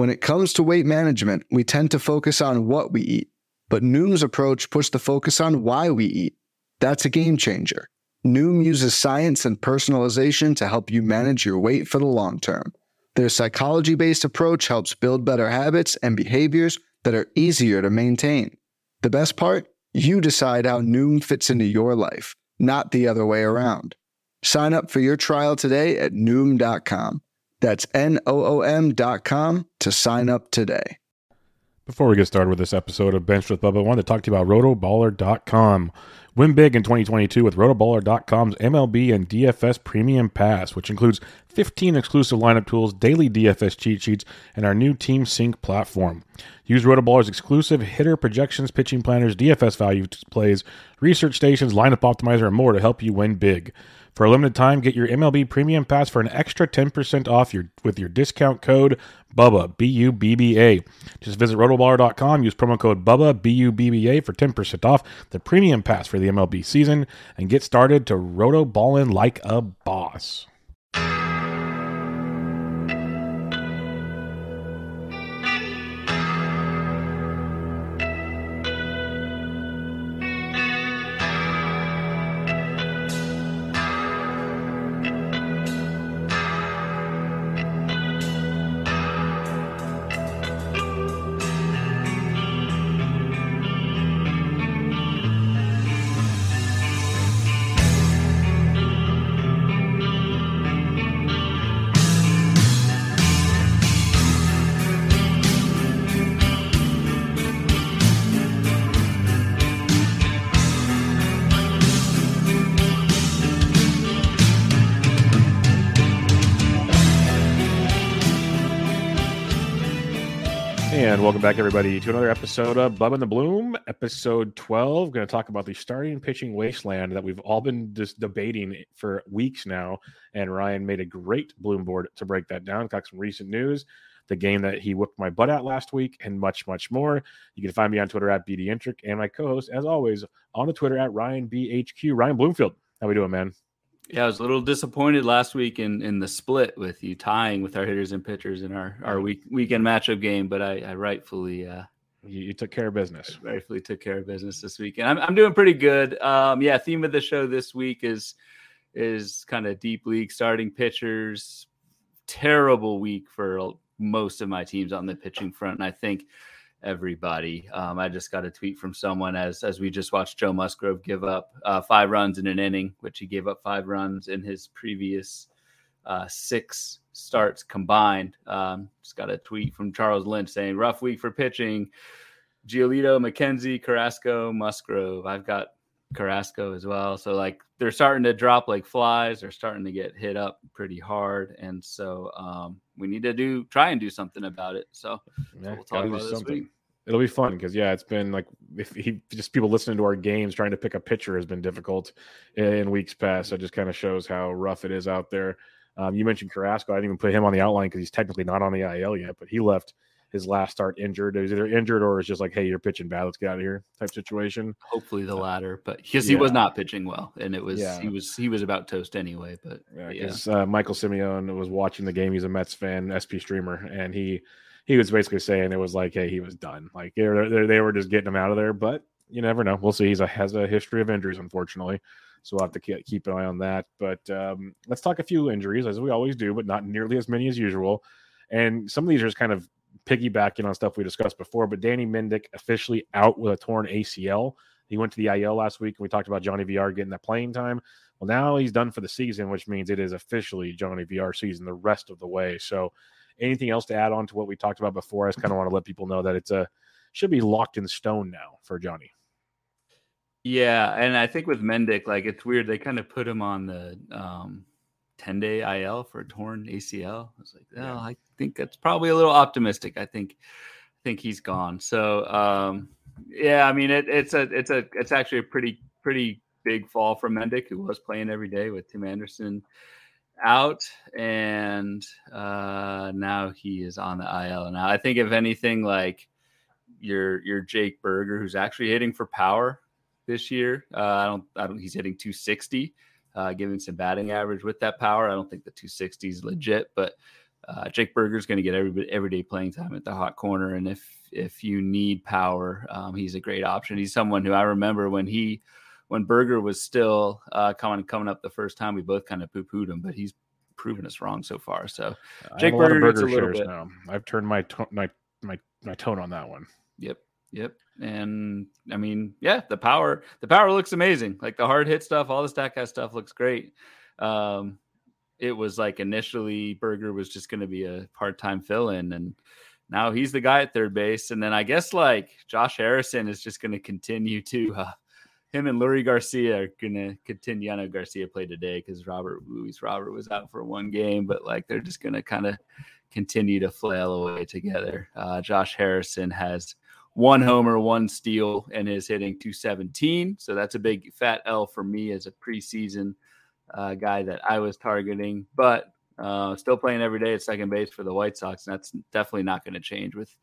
When it comes to weight management, we tend to focus on what we eat, but Noom's approach puts the focus on why we eat. That's a game changer. Noom uses science and personalization to help you manage your weight for the long term. Their psychology-based approach helps build better habits and behaviors that are easier to maintain. The best part? You decide how Noom fits into your life, not the other way around. Sign up for your trial today at Noom.com. That's Noom.com to sign up today. Before we get started with this episode of Bench with Bubba, I wanted to talk to you about rotoballer.com. Win big in 2022 with rotoballer.com's MLB and DFS Premium Pass, which includes 15 exclusive lineup tools, daily DFS cheat sheets, and our new Team Sync platform. Use Rotoballer's exclusive hitter projections, pitching planners, DFS value plays, research stations, lineup optimizer, and more to help you win big. For a limited time, get your MLB Premium Pass for an extra 10% off with your discount code BUBBA, B-U-B-B-A. Just visit rotoballer.com, use promo code BUBBA, B-U-B-B-A for 10% off the Premium Pass for the MLB season, and get started to rotoballin' like a boss. And welcome back, everybody, to another episode of Bub and the Bloom, episode 12. Going to talk about the starting pitching wasteland that we've all been just debating for weeks now. And Ryan made a great Bloom board to break that down. Got some recent news, the game that he whooped my butt at last week, and much, much more. You can find me on Twitter at BDintric and my co-host, as always, on the Twitter at RyanBHQ. Ryan Bloomfield, how we doing, man? Yeah, I was a little disappointed last week in the split with you tying with our hitters and pitchers in our weekend matchup game, but I rightfully you took care of business. Rightfully took care of business this weekend. I'm doing pretty good. Theme of the show this week is kind of deep league starting pitchers. Terrible week for most of my teams on the pitching front, and I think everybody. I just got a tweet from someone as we just watched Joe Musgrove give up 5 runs in an inning, which he gave up 5 runs in his previous 6 starts combined. Just got a tweet from Charles Lynch saying, rough week for pitching. Giolito, McKenzie, Carrasco, Musgrove. I've got Carrasco as well. So they're starting to drop like flies. They're starting to get hit up pretty hard. And so we need to try and do something about it. So we'll talk about this week. It'll be fun because it's been just people listening to our games trying to pick a pitcher has been difficult in weeks past. So it just kind of shows how rough it is out there. You mentioned Carrasco. I didn't even put him on the outline because he's technically not on the IL yet, but he left his last start injured. It was either injured or it's just like, hey, you're pitching bad, let's get out of here type situation. Hopefully the latter, but because he was not pitching well, and it was he was about toast anyway. But Michael Simeone was watching the game. He's a Mets fan, SP streamer, and he was basically saying it was like, hey, he was done. Like they were just getting him out of there. But you never know. We'll see. He has a history of injuries, unfortunately. So we'll have to keep an eye on that. But let's talk a few injuries, as we always do, but not nearly as many as usual. And some of these are just kind of piggybacking on stuff we discussed before. But Danny Mendick officially out with a torn ACL. He went to the IL last week, and we talked about Johnny VR getting that playing time. Well, now he's done for the season, which means it is officially Johnny VR season the rest of the way. So anything else to add on to what we talked about before? I just kind of want to let people know that should be locked in stone now for Johnny. Yeah, and I think with Mendick, it's weird. They kind of put him on the 10-day IL for a torn ACL. I was like, I think that's probably a little optimistic. I think he's gone. So, I mean, it's actually a pretty big fall from Mendick, who was playing every day with Tim Anderson out, and now he is on the IL. Now, I think if anything, your Jake Berger, who's actually hitting for power this year, he's hitting 260, giving some batting average with that power. I don't think the 260 is legit, but Jake Berger's going to get everyday playing time at the hot corner, and if you need power, he's a great option. He's someone who I remember when Berger was still coming up the first time, we both kind of poo-pooed him, but he's proven us wrong so far. So Jake Berger gets a little bit. Now. I've turned my tone on that one. Yep. And I mean, yeah, the power looks amazing. Like the hard hit stuff, all the StatCast stuff looks great. It was like initially Berger was just going to be a part-time fill-in, and now he's the guy at third base. And then I guess like Josh Harrison is just going to continue to, him and Lurie Garcia are going to continue. I know Garcia played today because Luis Robert was out for one game, but like they're just going to kind of continue to flail away together. Josh Harrison has 1 homer, 1 steal, and is hitting .217. So that's a big fat L for me as a preseason guy that I was targeting, but still playing every day at second base for the White Sox. And that's definitely not going to change with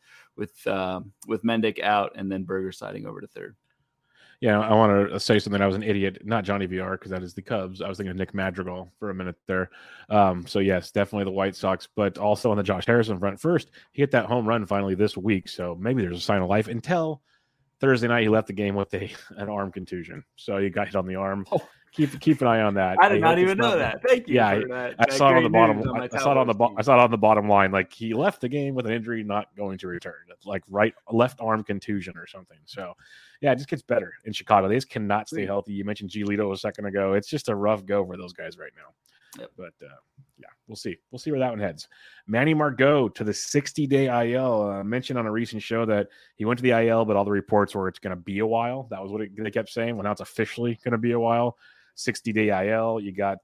Mendick out and then Berger sliding over to third. Yeah, I want to say something. I was an idiot, not Johnny VR, because that is the Cubs. I was thinking of Nick Madrigal for a minute there. So yes, definitely the White Sox, but also on the Josh Harrison front. First, he hit that home run finally this week, so maybe there's a sign of life. Until Thursday night, he left the game with an arm contusion, so he got hit on the arm. Oh. Keep an eye on that. I did not even know that. Thank you. Yeah, for that. I saw it on the bottom. I saw it on the bottom line. Like he left the game with an injury, not going to return. It's like left arm contusion or something. So, yeah, it just gets better in Chicago. They just cannot stay healthy. You mentioned Giolito a second ago. It's just a rough go for those guys right now. Yep. But yeah, we'll see. We'll see where that one heads. Manny Margot to the 60-day IL. Mentioned on a recent show that he went to the IL, but all the reports were it's going to be a while. That was what they kept saying. Well, now it's officially going to be a while. 60-day IL. You got,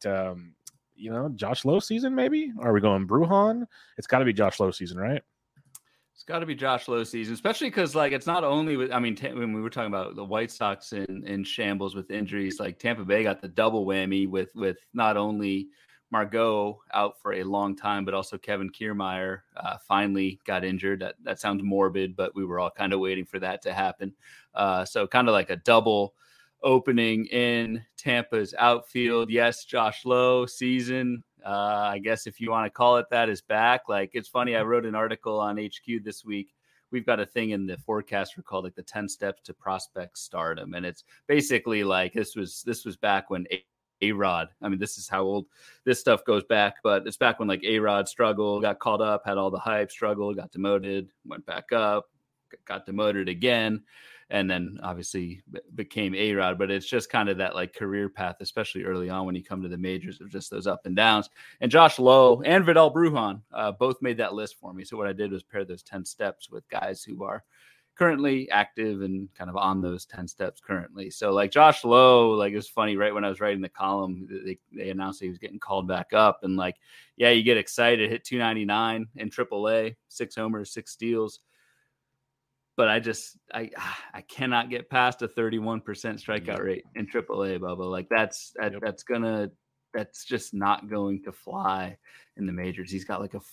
Josh Lowe season, maybe? Are we going Brujan? It's got to be Josh Lowe season, right? It's got to be Josh Lowe season, especially because, like, it's not only with, when we were talking about the White Sox in shambles with injuries, like Tampa Bay got the double whammy with not only Margot out for a long time, but also Kevin Kiermaier finally got injured. That sounds morbid, but we were all kind of waiting for that to happen. So kind of like a double opening in Tampa's outfield. Yes, Josh Lowe season, I guess if you want to call it that, is back. Like, it's funny, I wrote an article on HQ this week. We've got a thing in the forecast called like the 10 steps to prospect stardom, and it's basically like this was back when A-Rod, this is how old this stuff goes back, but it's back when like A-Rod struggled, got called up, had all the hype, struggled, got demoted, went back up, got demoted again, and then obviously became A-Rod. But it's just kind of that like career path, especially early on when you come to the majors, of just those up and downs. And Josh Lowe and Vidal Brujan both made that list for me. So what I did was pair those 10 steps with guys who are currently active and kind of on those 10 steps currently. So like Josh Lowe, like, it was funny, right when I was writing the column, they announced he was getting called back up, and like, yeah, you get excited, hit 299 in AAA, 6 homers, 6 steals. But I cannot get past a 31% strikeout rate in AAA, Bubba. Like that's just not going to fly in the majors. He's got like a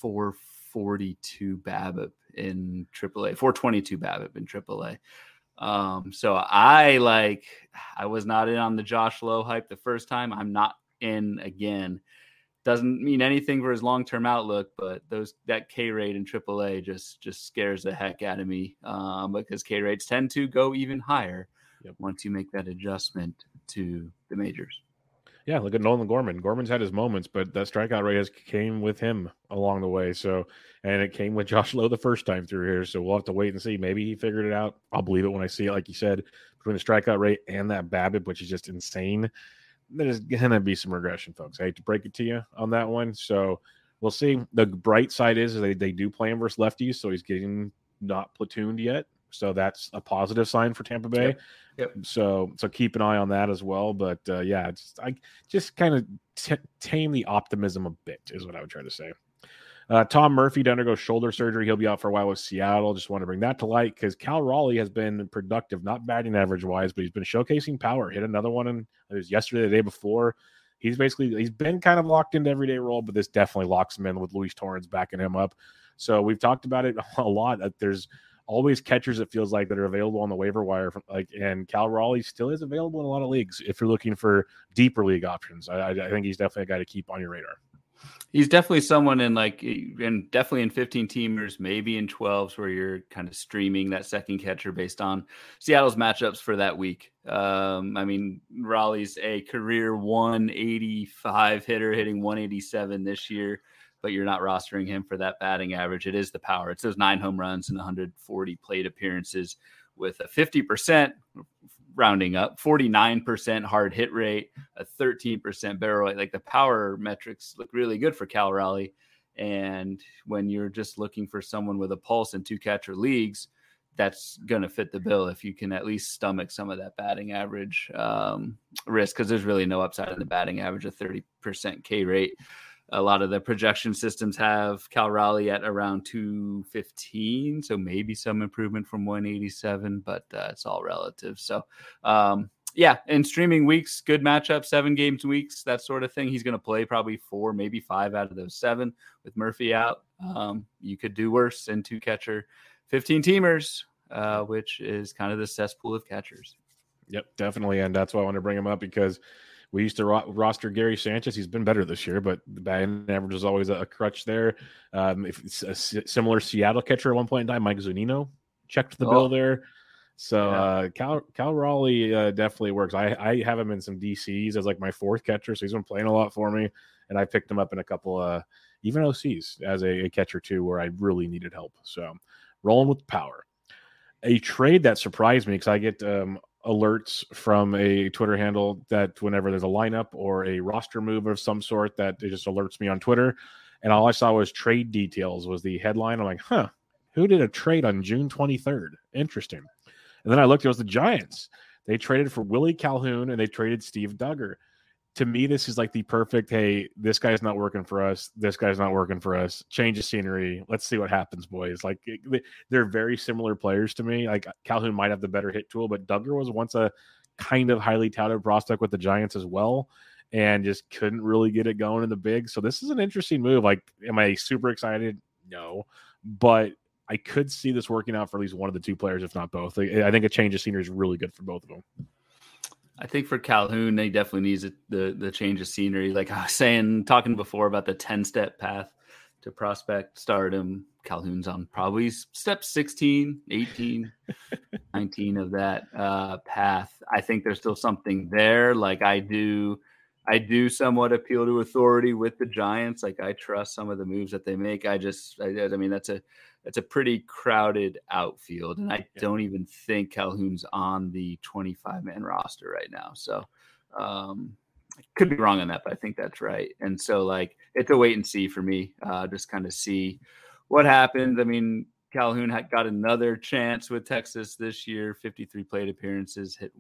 442 BABIP in AAA, 422 BABIP in AAA. So I was not in on the Josh Lowe hype the first time. I'm not in again. Doesn't mean anything for his long-term outlook, but that K rate in AAA just scares the heck out of me, because K rates tend to go even higher once you make that adjustment to the majors. Yeah, look at Nolan Gorman. Gorman's had his moments, but that strikeout rate came with him along the way. So, and it came with Josh Lowe the first time through here. So we'll have to wait and see. Maybe he figured it out. I'll believe it when I see it, like you said, between the strikeout rate and that BABIP, which is just insane. There's going to be some regression, folks. I hate to break it to you on that one. So we'll see. The bright side is they do play him versus lefties, so he's getting not platooned yet. So that's a positive sign for Tampa Bay. Yep. So keep an eye on that as well. But I just kind of tame the optimism a bit is what I would try to say. Tom Murphy to undergo shoulder surgery. He'll be out for a while with Seattle. Just want to bring that to light because Cal Raleigh has been productive, not batting average wise, but he's been showcasing power. Hit another one, and it was yesterday, the day before. He's been kind of locked into everyday role, but this definitely locks him in with Luis Torrens backing him up. So we've talked about it a lot. That there's always catchers, it feels like, that are available on the waiver wire. And Cal Raleigh still is available in a lot of leagues if you're looking for deeper league options. I think he's definitely a guy to keep on your radar. He's definitely someone and definitely in 15 teamers, maybe in 12s, where you're kind of streaming that second catcher based on Seattle's matchups for that week. I mean, Raleigh's a career 185 hitter, hitting 187 this year, but you're not rostering him for that batting average. It is the power. It's those 9 home runs and 140 plate appearances with a 50%, rounding up, 49% hard hit rate, a 13% barrel rate. Like, the power metrics look really good for Cal Raleigh. And when you're just looking for someone with a pulse in 2 catcher leagues, that's going to fit the bill if you can at least stomach some of that batting average risk, because there's really no upside in the batting average of 30% K rate. A lot of the projection systems have Cal Raleigh at around 215, so maybe some improvement from 187, but it's all relative. So, in streaming weeks, good matchup, 7 games weeks, that sort of thing. He's going to play probably 4, maybe 5 out of those 7 with Murphy out. You could do worse in 2 catcher 15 teamers, which is kind of the cesspool of catchers. Yep, definitely, and that's why I want to bring him up, because we used to roster Gary Sanchez. He's been better this year, but the batting average is always a crutch there. If it's a similar Seattle catcher at one point in time, Mike Zunino checked the bill there. So Cal Raleigh definitely works. I have him in some DCs as like my 4th catcher, so he's been playing a lot for me, and I picked him up in a couple even OCs as a catcher too, where I really needed help. So rolling with power. A trade that surprised me, because I get alerts from a Twitter handle that whenever there's a lineup or a roster move of some sort, that it just alerts me on Twitter. And all I saw was trade details was the headline. I'm like, who did a trade on June 23rd? Interesting. And then I looked, it was the Giants. They traded for Willie Calhoun and they traded Steve Duggar. To me, this is like the perfect, hey, this guy's not working for us. This guy's not working for us. Change of scenery. Let's see what happens, boys. Like, they're very similar players to me. Like, Calhoun might have the better hit tool, but Duggar was once a kind of highly touted prospect with the Giants as well, and just couldn't really get it going in the big. So this is an interesting move. Like, am I super excited? No. But I could see this working out for at least one of the 2 players, if not both. I think a change of scenery is really good for both of them. I think for Calhoun, he definitely needs the change of scenery. Like I was talking before about the 10-step path to prospect stardom. Calhoun's on probably step 16, 18, 19 of that path. I think there's still something there. Like, I do somewhat appeal to authority with the Giants. Like, I trust some of the moves that they make. I mean, that's a pretty crowded outfield. And I don't even think Calhoun's on the 25-man roster right now. So I could be wrong on that, but I think that's right. And so, like, it's a wait and see for me. Just kind of see what happens. I mean, Calhoun got another chance with Texas this year, 53 plate appearances, hit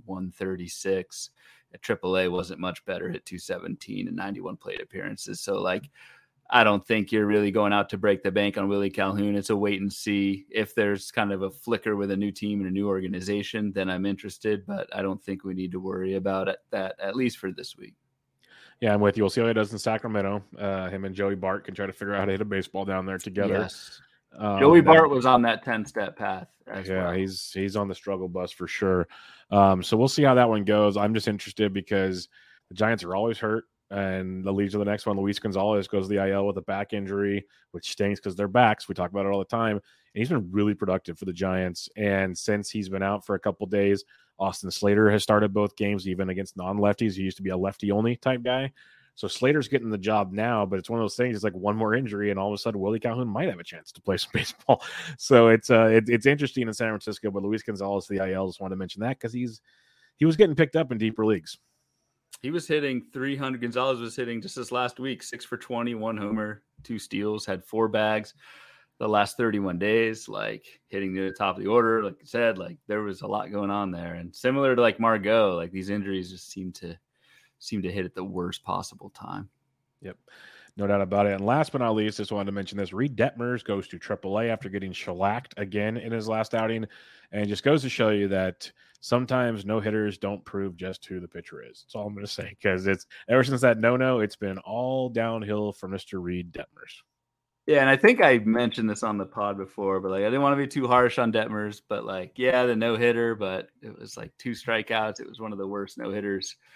136. At AAA wasn't much better, hit 217 and 91 plate appearances. So, like, I don't think you're really going out to break the bank on Willie Calhoun. It's a wait and see. If there's kind of a flicker with a new team and a new organization, then I'm interested, but I don't think we need to worry about that, at least for this week. Yeah, I'm with you. We'll see how he does in Sacramento. Him and Joey Bart can try to figure out how to hit a baseball down there together. Yes. Joey Bart was on that 10-step path as well. He's on the struggle bus for sure. So we'll see how that one goes. I'm just interested because the Giants are always hurt. And the leads to the next one, Luis Gonzalez goes to the IL with a back injury, which stinks because they're backs. We talk about it all the time. And he's been really productive for the Giants. And since he's been out for a couple of days, Austin Slater has started both games, even against non-lefties. He used to be a lefty-only type guy. So Slater's getting the job now, but it's one of those things. It's like one more injury, and all of a sudden Willie Calhoun might have a chance to play some baseball. So it's interesting in San Francisco. But Luis Gonzalez, the IL, just wanted to mention that because he was getting picked up in deeper leagues. He was hitting 300. Gonzalez was hitting just this last week, 6 for 20, 1 homer, 2 steals, had 4 bags the last 31 days, like hitting near the top of the order. Like I said, like there was a lot going on there. And similar to like Margot, like these injuries just seem to hit at the worst possible time. Yep. No doubt about it. And last but not least, just wanted to mention this. Reed Detmers goes to AAA after getting shellacked again in his last outing. And it just goes to show you that sometimes no-hitters don't prove just who the pitcher is. That's all I'm going to say, because it's ever since that no-no, it's been all downhill for Mr. Reed Detmers. Yeah, and I think I mentioned this on the pod before, but like I didn't want to be too harsh on Detmers, but like, yeah, the no-hitter, but it was like 2 strikeouts. It was one of the worst no-hitters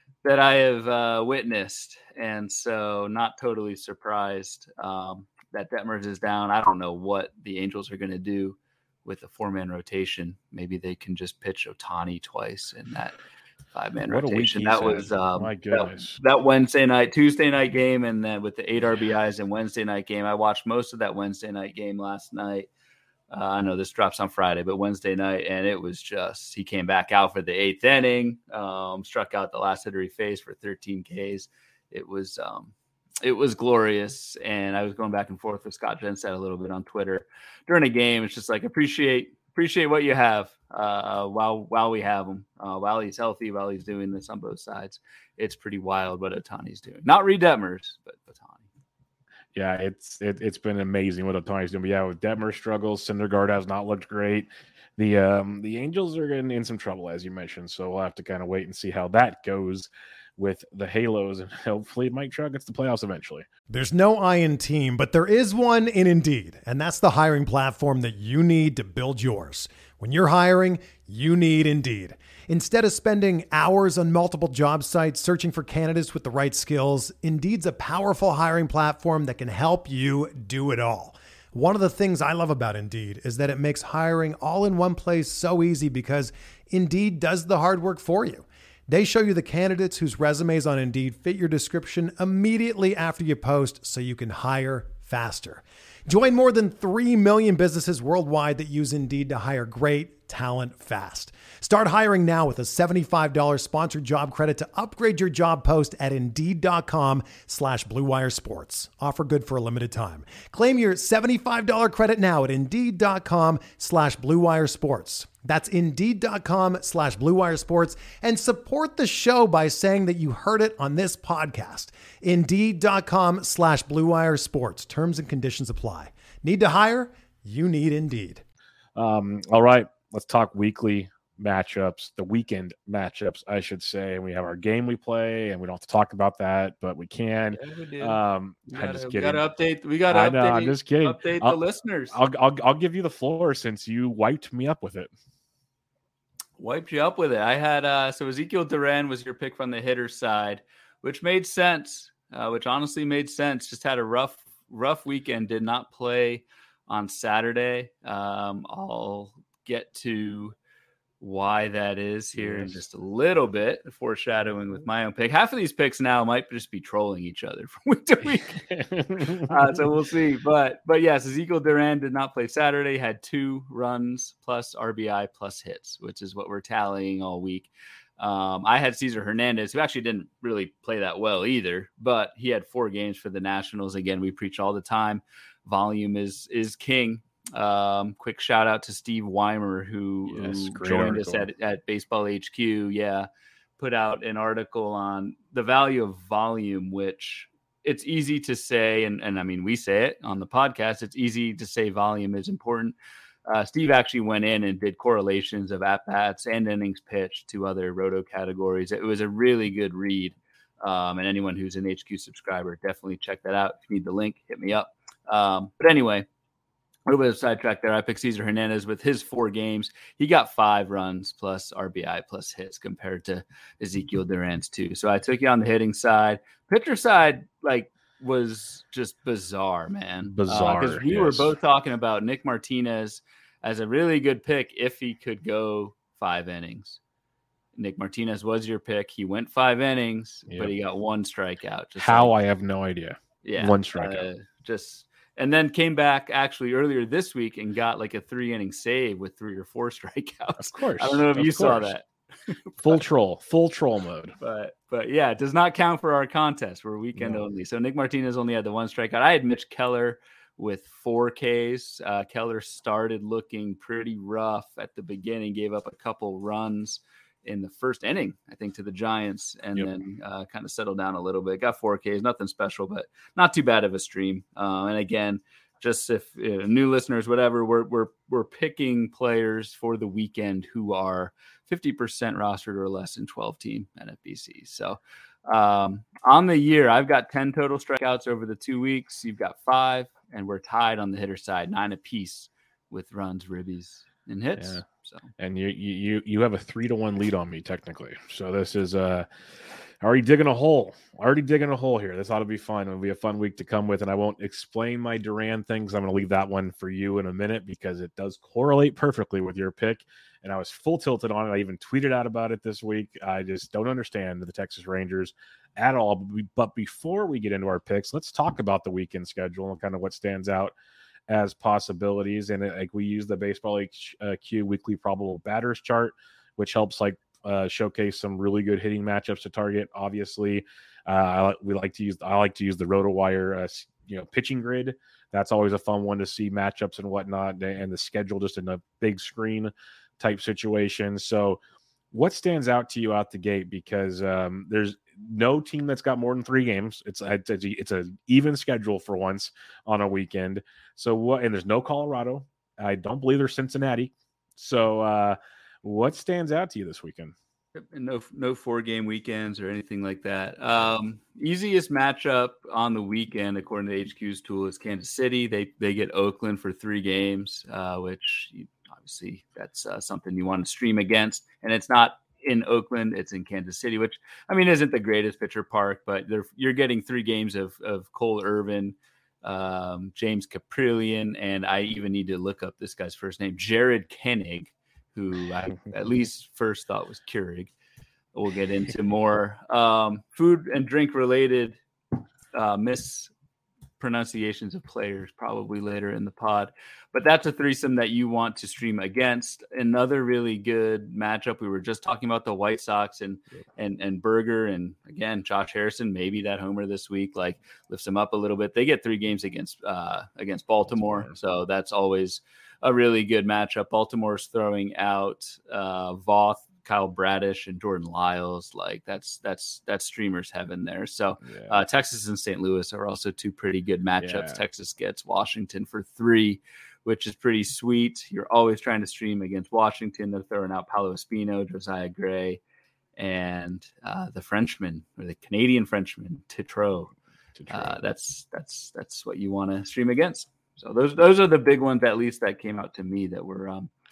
that I have witnessed, and so not totally surprised that Detmers is down. I don't know what the Angels are going to do with a 4-man rotation. Maybe they can just pitch Ohtani twice in that 5-man rotation. That was my goodness. That Tuesday night game, and then with the 8 RBIs and Wednesday night game. I watched most of that Wednesday night game last night. I know this drops on Friday, but Wednesday night, and it was just, he came back out for the 8th inning, struck out the last hitter he faced for 13 Ks. It was glorious, and I was going back and forth with Scott Jenstad a little bit on Twitter during a game. It's just like, appreciate what you have while we have him, while he's healthy, while he's doing this on both sides. It's pretty wild what Ohtani's doing. Not Reid Detmers, but Ohtani. Yeah, it's been amazing what Ohtani's doing. But yeah, with Detmer struggles, Syndergaard has not looked great. The Angels are getting in some trouble, as you mentioned. So we'll have to kind of wait and see how that goes with the Halos, and hopefully Mike Trout gets the playoffs eventually. There's no I in team, but there is one in Indeed, and that's the hiring platform that you need to build yours. When you're hiring, you need Indeed. Instead of spending hours on multiple job sites searching for candidates with the right skills, Indeed's a powerful hiring platform that can help you do it all. One of the things I love about Indeed is that it makes hiring all in one place so easy because Indeed does the hard work for you. They show you the candidates whose resumes on Indeed fit your description immediately after you post so you can hire faster. Join more than 3 million businesses worldwide that use Indeed to hire great talent fast. Start hiring now with a $75 sponsored job credit to upgrade your job post at Indeed.com/Blue Wire Sports. Offer good for a limited time. Claim your $75 credit now at Indeed.com/Blue Wire Sports. That's Indeed.com/Blue Wire Sports, and support the show by saying that you heard it on this podcast. Indeed.com/Blue Wire Sports. Terms and conditions apply. Need to hire? You need Indeed. All right, let's talk weekly matchups, the weekend matchups, I should say. And we have our game we play, and we don't have to talk about that, but we can. Yeah, we do. I'm just kidding. We got to update. I'm just kidding. Update the listeners. I'll give you the floor since you wiped me up with it. Wiped you up with it. I had so Ezekiel Duran was your pick from the hitter side, which made sense. Which honestly made sense. Just had a rough weekend. Did not play on Saturday. I'll get to why that is here in just a little bit, foreshadowing with my own pick. Half of these picks now might just be trolling each other from week to week. So we'll see. But yes, Ezekiel Duran did not play Saturday, had 2 runs plus RBI plus hits, which is what we're tallying all week. I had Cesar Hernandez, who actually didn't really play that well either, but he had 4 games for the Nationals. Again, we preach all the time. Volume is king. Quick shout out to Steve Weimer, who joined us at Baseball HQ. Yeah. Put out an article on the value of volume, which it's easy to say. And I mean, we say it on the podcast. It's easy to say volume is important. Steve actually went in and did correlations of at-bats and innings pitched to other roto categories. It was a really good read. And anyone who's an HQ subscriber, definitely check that out. If you need the link, hit me up. But anyway, a little bit of sidetrack there. I picked Cesar Hernandez with his 4 games. He got 5 runs plus RBI plus hits compared to Ezekiel Duran's 2. So I took you on the hitting side. Pitcher side, was just bizarre, man. Bizarre. Because we were both talking about Nick Martinez as a really good pick if he could go 5 innings. Nick Martinez was your pick. He went 5 innings, but he got 1 strikeout. I have no idea. Yeah. 1 strikeout. And then came back actually earlier this week and got like a 3-inning save with 3 or 4 strikeouts. Of course. I don't know if you saw that. Full troll mode. But yeah, it does not count for our contest. We're weekend only. So Nick Martinez only had the 1 strikeout. I had Mitch Keller with 4 Ks. Keller started looking pretty rough at the beginning, gave up a couple runs in the first inning, I think, to the Giants, and then kind of settled down a little bit. Got 4 Ks, nothing special, but not too bad of a stream. And again, just if new listeners, whatever, we're picking players for the weekend who are 50% rostered or less in 12-team NFBC. So on the year, I've got 10 total strikeouts over the 2 weeks. You've got 5, and we're tied on the hitter side, 9 apiece with runs, ribbies, in hits. Yeah. So, and you have a 3-1 lead on me technically. So this is already digging a hole. Here. This ought to be fun. It'll be a fun week to come with, and I won't explain my Duran things. I'm going to leave that one for you in a minute because it does correlate perfectly with your pick. And I was full tilted on it. I even tweeted out about it this week. I just don't understand the Texas Rangers at all. But before we get into our picks, let's talk about the weekend schedule and kind of what stands out as possibilities. And like we use the Baseball HQ weekly probable batters chart, which helps showcase some really good hitting matchups to target. Obviously, I like to use the RotoWire pitching grid. That's always a fun one to see matchups and whatnot, and the schedule just in a big screen type situation. So what stands out to you out the gate? Because there's no team that's got more than 3 games. It's an even schedule for once on a weekend. So and there's no Colorado. I don't believe there's Cincinnati. So what stands out to you this weekend? no 4-game weekends or anything like that. Easiest matchup on the weekend, according to HQ's tool, is Kansas City. They get Oakland for 3 games, which obviously that's something you want to stream against. And it's not in Oakland, it's in Kansas City, which isn't the greatest pitcher park, but you're getting 3 games of Cole Irvin, James Caprillion, and I even need to look up this guy's first name, Jared Koenig, who I at least first thought was Keurig. We'll get into more food and drink related mispronunciations of players probably later in the pod. But that's a threesome that you want to stream against. Another really good matchup. We were just talking about the White Sox and Berger, and again, Josh Harrison, maybe that homer this week lifts them up a little bit. They get 3 games against Baltimore, so that's always a really good matchup. Baltimore's throwing out Voth, Kyle Bradish, and Jordan Lyles. That's streamers heaven there. So Texas and St. Louis are also 2 pretty good matchups. Texas gets Washington for 3, which is pretty sweet. You're always trying to stream against Washington. They're throwing out Paolo Espino, Josiah Gray, and the Frenchman, or the Canadian Frenchman, Titro. That's what you want to stream against. So those are the big ones, at least that came out to me, that were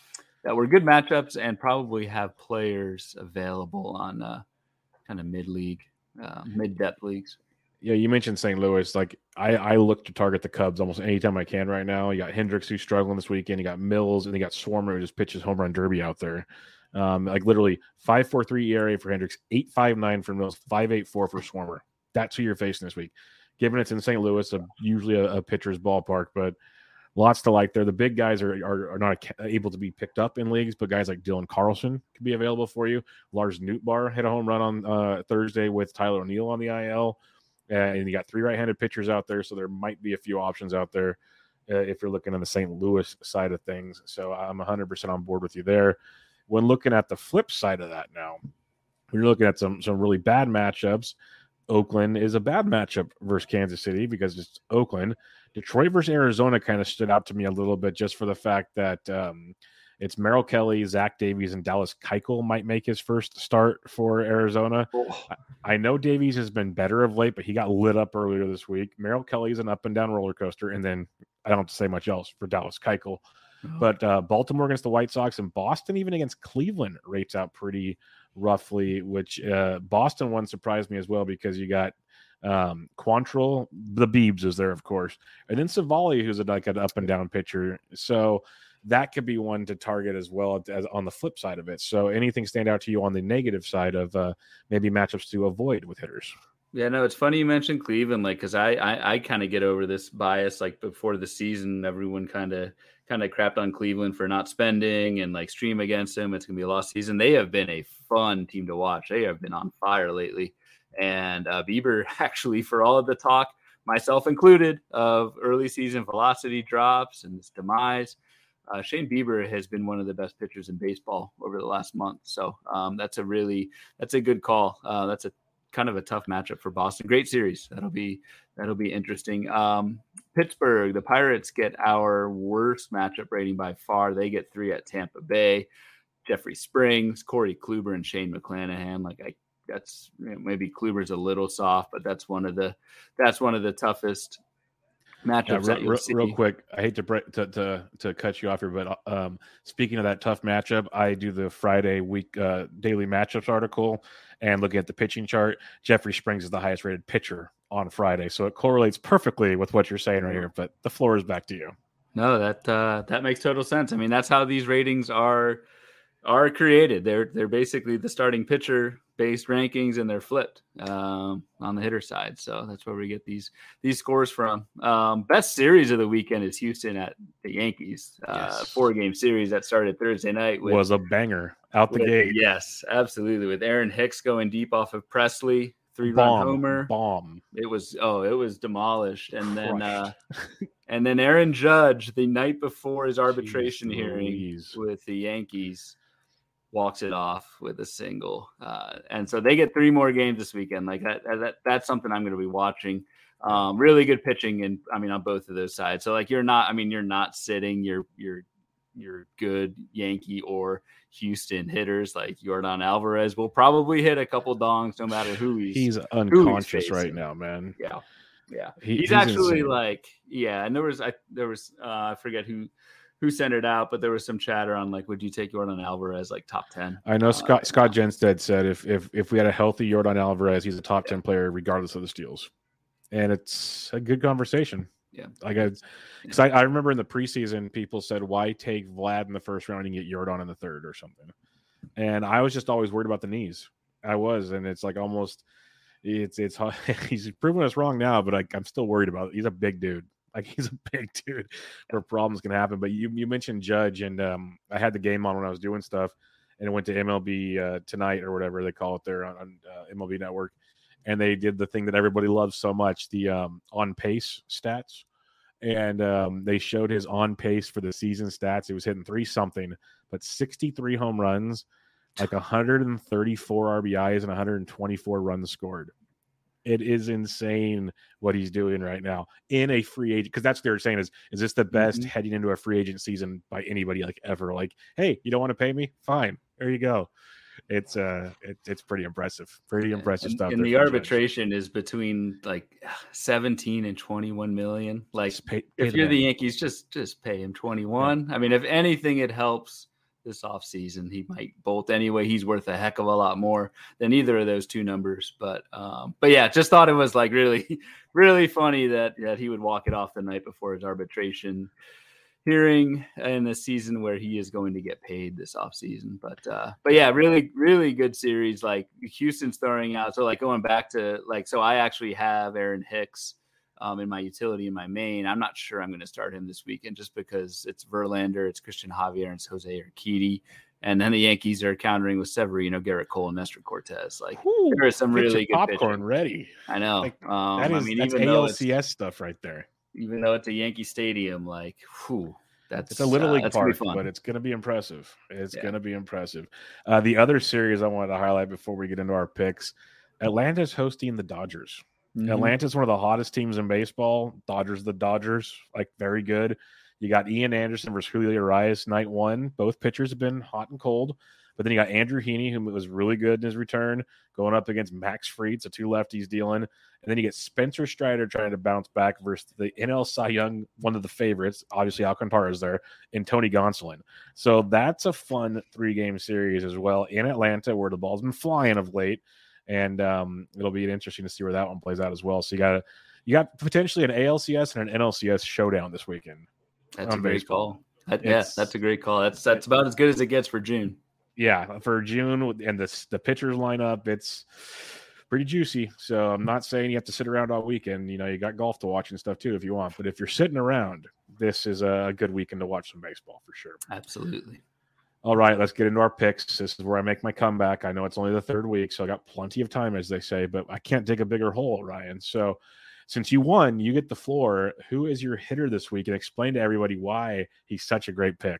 good matchups and probably have players available on kind of mid-league, mid-depth leagues. Yeah, you mentioned St. Louis. I look to target the Cubs almost anytime I can right now. You got Hendricks, who's struggling this weekend. You got Mills, and you got Swarmer, who just pitches home run derby out there. Literally 5.43 ERA for Hendricks, 8.59 for Mills, 5.84 for Swarmer. That's who you're facing this week. Given it's in St. Louis, usually a pitcher's ballpark, but lots to like there. The big guys are not able to be picked up in leagues, but guys like Dylan Carlson could be available for you. Lars Nootbaar hit a home run on Thursday with Tyler O'Neill on the IL. And you got 3 right-handed pitchers out there, so there might be a few options out there if you're looking on the St. Louis side of things. So I'm 100% on board with you there. When looking at the flip side of that now, when you're looking at some really bad matchups, Oakland is a bad matchup versus Kansas City because it's Oakland. Detroit versus Arizona kind of stood out to me a little bit just for the fact that it's Merrill Kelly, Zach Davies, and Dallas Keuchel might make his first start for Arizona. Oh. I know Davies has been better of late, but he got lit up earlier this week. Merrill Kelly's an up-and-down roller coaster, and then I don't have to say much else for Dallas Keuchel. Oh. But Baltimore against the White Sox and Boston, even against Cleveland, rates out pretty roughly, which Boston one surprised me as well because you got Quantrill, the Biebs is there, of course, and then Savali, who's an up-and-down pitcher. So that could be one to target as well as on the flip side of it. So anything stand out to you on the negative side of maybe matchups to avoid with hitters? Yeah, no, it's funny you mentioned Cleveland, because I kind of get over this bias. Before the season, everyone kind of crapped on Cleveland for not spending and stream against them. It's gonna be a lost season. They have been a fun team to watch. They have been on fire lately. And Bieber, actually, for all of the talk, myself included, of early season velocity drops and his demise, Shane Bieber has been one of the best pitchers in baseball over the last month. So that's a good call. That's a kind of a tough matchup for Boston. Great series. That'll be interesting. Pittsburgh, the Pirates get our worst matchup rating by far. They get 3 at Tampa Bay. Jeffrey Springs, Corey Kluber, and Shane McClanahan. Maybe Kluber's a little soft, but that's one of the toughest matchups that you'll see. Real quick, I hate to cut you off here, but speaking of that tough matchup, I do the Friday week daily matchups article and looking at the pitching chart. Jeffrey Springs is the highest rated pitcher on Friday, so it correlates perfectly with what you're saying right here. But the floor is back to you. No, that makes total sense. I mean, that's how these ratings are created. They're basically the starting pitcher based rankings, and they're flipped on the hitter side. So that's where we get these scores from. Best series of the weekend is Houston at the Yankees. Yes. 4-game series that started Thursday night Was a banger out the gate. Yes, absolutely. With Aaron Hicks going deep off of Presley, 3-run homer. Bomb. It was demolished. And then and then Aaron Judge, the night before his arbitration hearing with the Yankees, walks it off with a single. And so they get 3 more games this weekend. Like that's something I'm going to be watching. Really good pitching, and I mean on both of those sides. So like you're not sitting your good Yankee or Houston hitters. Like Yordan Alvarez will probably hit a couple dongs no matter who he's unconscious right now, man. Yeah. He's actually insane. Like, yeah. And there was I forget who sent it out, but there was some chatter on like, would you take Yordan Alvarez like top 10? I know Scott Genstead said if we had a healthy Yordan Alvarez, he's a top 10 player regardless of the steals, and it's a good conversation. Yeah, because I remember in the preseason people said, why take Vlad in the first round and get Yordan in the third or something, and I was just always worried about the knees. And it's like almost it's he's proven us wrong now, but I'm still worried about it. He's a big dude. Like he's a big dude where problems can happen. But you mentioned Judge, and I had the game on when I was doing stuff, and it went to MLB Tonight or whatever they call it there on MLB Network, and they did the thing that everybody loves so much, the on pace stats, and they showed his on pace for the season stats. It was hitting 3-something, but 63 home runs, like 134 RBIs, and 124 runs scored. It is insane what he's doing right now in a free agent, because that's what they're saying is this the best heading into a free agent season by anybody like ever? Like, hey, you don't want to pay me? Fine, there you go. It's pretty impressive. Pretty impressive stuff. And the arbitration is between like 17 and 21 million. Like if you're the Yankees, just pay him 21. Yeah. I mean, if anything, it helps this offseason. He might bolt anyway. He's worth a heck of a lot more than either of those two numbers. But yeah, just thought it was like really, really funny that he would walk it off the night before his arbitration hearing in a season where he is going to get paid this offseason. But yeah, really, really good series. Like Houston's throwing out. So like going back to like, so I actually have Aaron Hicks in my utility in my main. I'm not sure I'm going to start him this weekend just because it's Verlander, it's Christian Javier, and it's Jose Urquidy. And then the Yankees are countering with Severino, Garrett Cole, and Nestor Cortez. Like there is some really good popcorn pitching. Ready. I know. Like, that's even ALCS stuff right there. Even though it's a Yankee Stadium, like, it's a little league park, but it's going to be impressive. It's going to be impressive. The other series I wanted to highlight before we get into our picks, Atlanta's hosting the Dodgers. Mm-hmm. Atlanta's one of the hottest teams in baseball. Dodgers, like very good. You got Ian Anderson versus Julio Urias night 1. Both pitchers have been hot and cold. But then you got Andrew Heaney, who was really good in his return, going up against Max Fried, so 2 lefties dealing. And then you get Spencer Strider trying to bounce back versus the NL Cy Young, one of the favorites, obviously Alcantara's there, and Tony Gonsolin. So that's a fun 3-game series as well in Atlanta, where the ball's been flying of late. And it'll be interesting to see where that one plays out as well. So you got potentially an ALCS and an NLCS showdown this weekend. That's a great call. That's a great call. That's about as good as it gets for June. Yeah, for June, and the pitchers line up, it's pretty juicy. So I'm not saying you have to sit around all weekend. You know, you got golf to watch and stuff too if you want. But if you're sitting around, this is a good weekend to watch some baseball for sure. Absolutely. All right, let's get into our picks. This is where I make my comeback. I know it's only the 3rd week, so I got plenty of time, as they say, but I can't dig a bigger hole, Ryan. So since you won, you get the floor. Who is your hitter this week? And explain to everybody why he's such a great pick.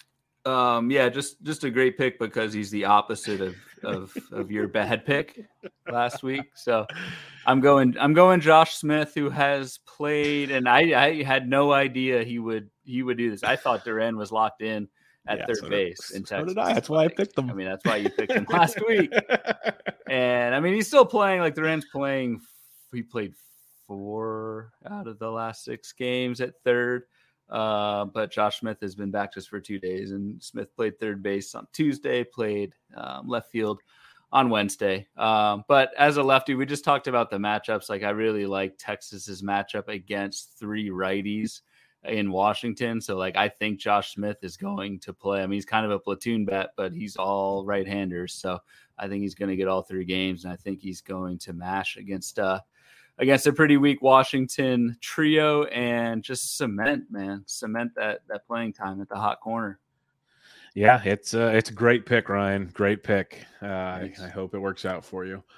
Yeah, just a great pick because he's the opposite of your bad pick last week. So I'm going Josh Smith, who has played, and I had no idea he would do this. I thought Duran was locked in at third base in Texas. So did I. That's why I picked him. I mean, that's why you picked him last week. And I mean, he's still playing. Like Duran's playing. He played 4 out of the last 6 games at third. But Josh Smith has been back just for 2 days, and Smith played third base on Tuesday, played left field on Wednesday. But as a lefty, we just talked about the matchups. Like, I really like Texas's matchup against 3 righties in Washington. So, like, I think Josh Smith is going to play. I mean, he's kind of a platoon bet, but he's all right-handers. So I think he's going to get all 3 games, and I think he's going to mash against a pretty weak Washington trio and just cement that playing time at the hot corner. Yeah, it's a great pick, Ryan. Great pick. I hope it works out for you.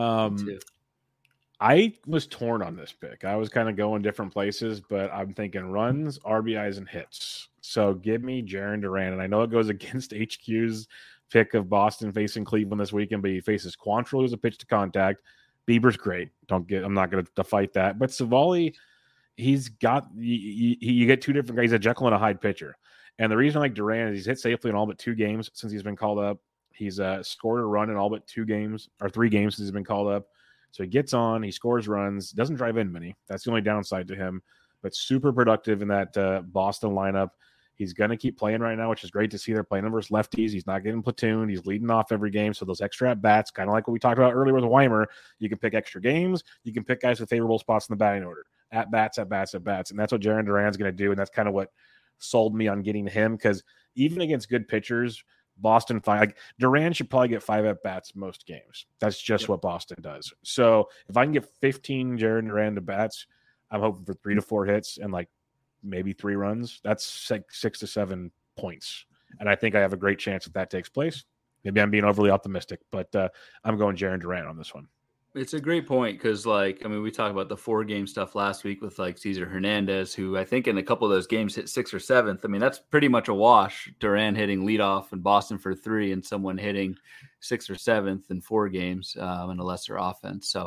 I was torn on this pick. I was kind of going different places, but I'm thinking runs, RBIs, and hits. So give me Jarren Duran. And I know it goes against HQ's pick of Boston facing Cleveland this weekend, but he faces Quantrill, who's a pitch to contact. Bieber's great. I'm not going to fight that. But Savali, he's got you get 2 different guys. He's a Jekyll and a Hyde pitcher. And the reason I like Duran is he's hit safely in all but 2 games since he's been called up. He's scored a run in all but 2 games or 3 games since he's been called up. So he gets on, he scores runs, doesn't drive in many. That's the only downside to him, but super productive in that Boston lineup. He's going to keep playing right now, which is great to see. They're playing versus lefties. He's not getting platooned. He's leading off every game. So those extra at-bats, kind of like what we talked about earlier with Weimer, you can pick extra games. You can pick guys with favorable spots in the batting order. At-bats. And that's what Jarren Duran's going to do, and that's kind of what sold me on getting him, because even against good pitchers, Boston, like Duran should probably get 5 at-bats most games. That's just what Boston does. So if I can get 15 Jarren Duran at-bats, I'm hoping for 3 to 4 hits and like maybe 3 runs. That's 6 to 7 points. And I think I have a great chance that takes place. Maybe I'm being overly optimistic, but I'm going Jarren Duran on this one. It's a great point because, like, I mean, we talked about the 4-game stuff last week with, like, Cesar Hernandez, who I think in a couple of those games hit 6th or 7th. I mean, that's pretty much a wash. Duran hitting leadoff in Boston for 3 and someone hitting 6th or 7th in 4 games in a lesser offense. So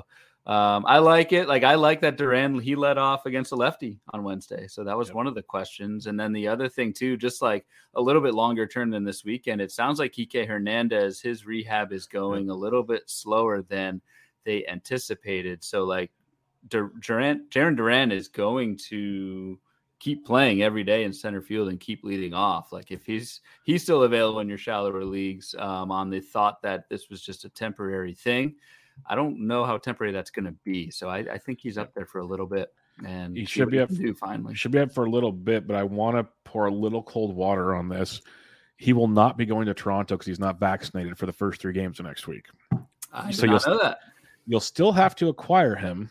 I like it. Like, I like that Duran, he led off against a lefty on Wednesday. So that was one of the questions. And then the other thing, too, just like a little bit longer term than this weekend, it sounds like Kike Hernandez, his rehab is going a little bit slower than they anticipated. So like Jarren Duran is going to keep playing every day in center field and keep leading off. Like if he's still available in your shallower leagues on the thought that this was just a temporary thing. I don't know how temporary that's going to be. So I think he's up there for a little bit, and he should be up. Finally, should be up for a little bit, but I want to pour a little cold water on this. He will not be going to Toronto because he's not vaccinated for the first 3 games of next week. I did not know that. You'll still have to acquire him,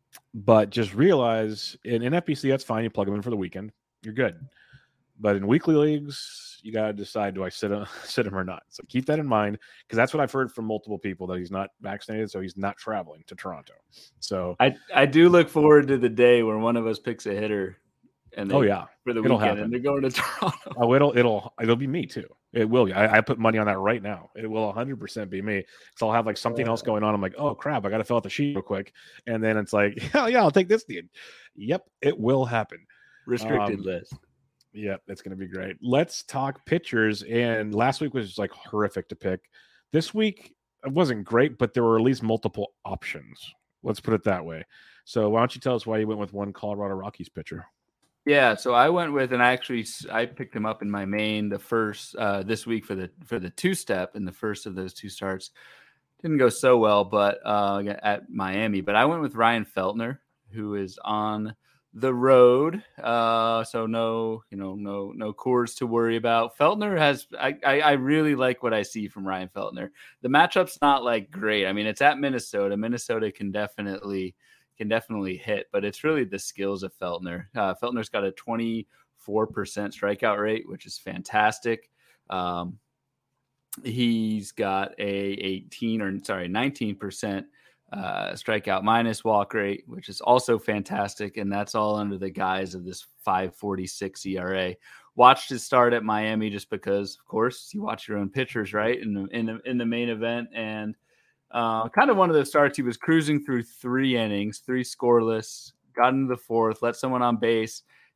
but just realize in NFBC, that's fine. You plug him in for the weekend. You're good. But in weekly leagues, you got to decide, do I sit him or not? So keep that in mind, because that's what I've heard from multiple people, that he's not vaccinated, so he's not traveling to Toronto. So I do look forward to the day where one of us picks a hitter and for the weekend, and they're going to Toronto. Oh, it'll be me too. It will. I put money on that right now. It will 100% be me. So I'll have like something else going on. I'm like, oh crap, I got to fill out the sheet real quick, and then it's like, hell yeah, I'll take this dude. Yep, it will happen. Restricted list. Yep, it's going to be great. Let's talk pitchers. And last week was like horrific to pick. This week it wasn't great, but there were at least multiple options. Let's put it that way. So why don't you tell us why you went with one Colorado Rockies pitcher? Yeah, so I went with, and I picked him up in my main the first this week for the 2-step in the first of those 2 starts. Didn't go so well, but at Miami. But I went with Ryan Feltner, who is on the road, so no Coors to worry about. Feltner has, I really like what I see from Ryan Feltner. The matchup's not like great. I mean, it's at Minnesota. Minnesota can definitely hit, but it's really the skills of Feltner. Feltner's got a 24% strikeout rate, which is fantastic. He's got a 19% strikeout minus walk rate, which is also fantastic, and that's all under the guise of this 5.46 ERA. Watched his start at Miami just because, of course, you watch your own pitchers, right, in the main event, and kind of one of those starts. He was cruising through 3 innings, 3 scoreless, got into the 4th, let someone on base,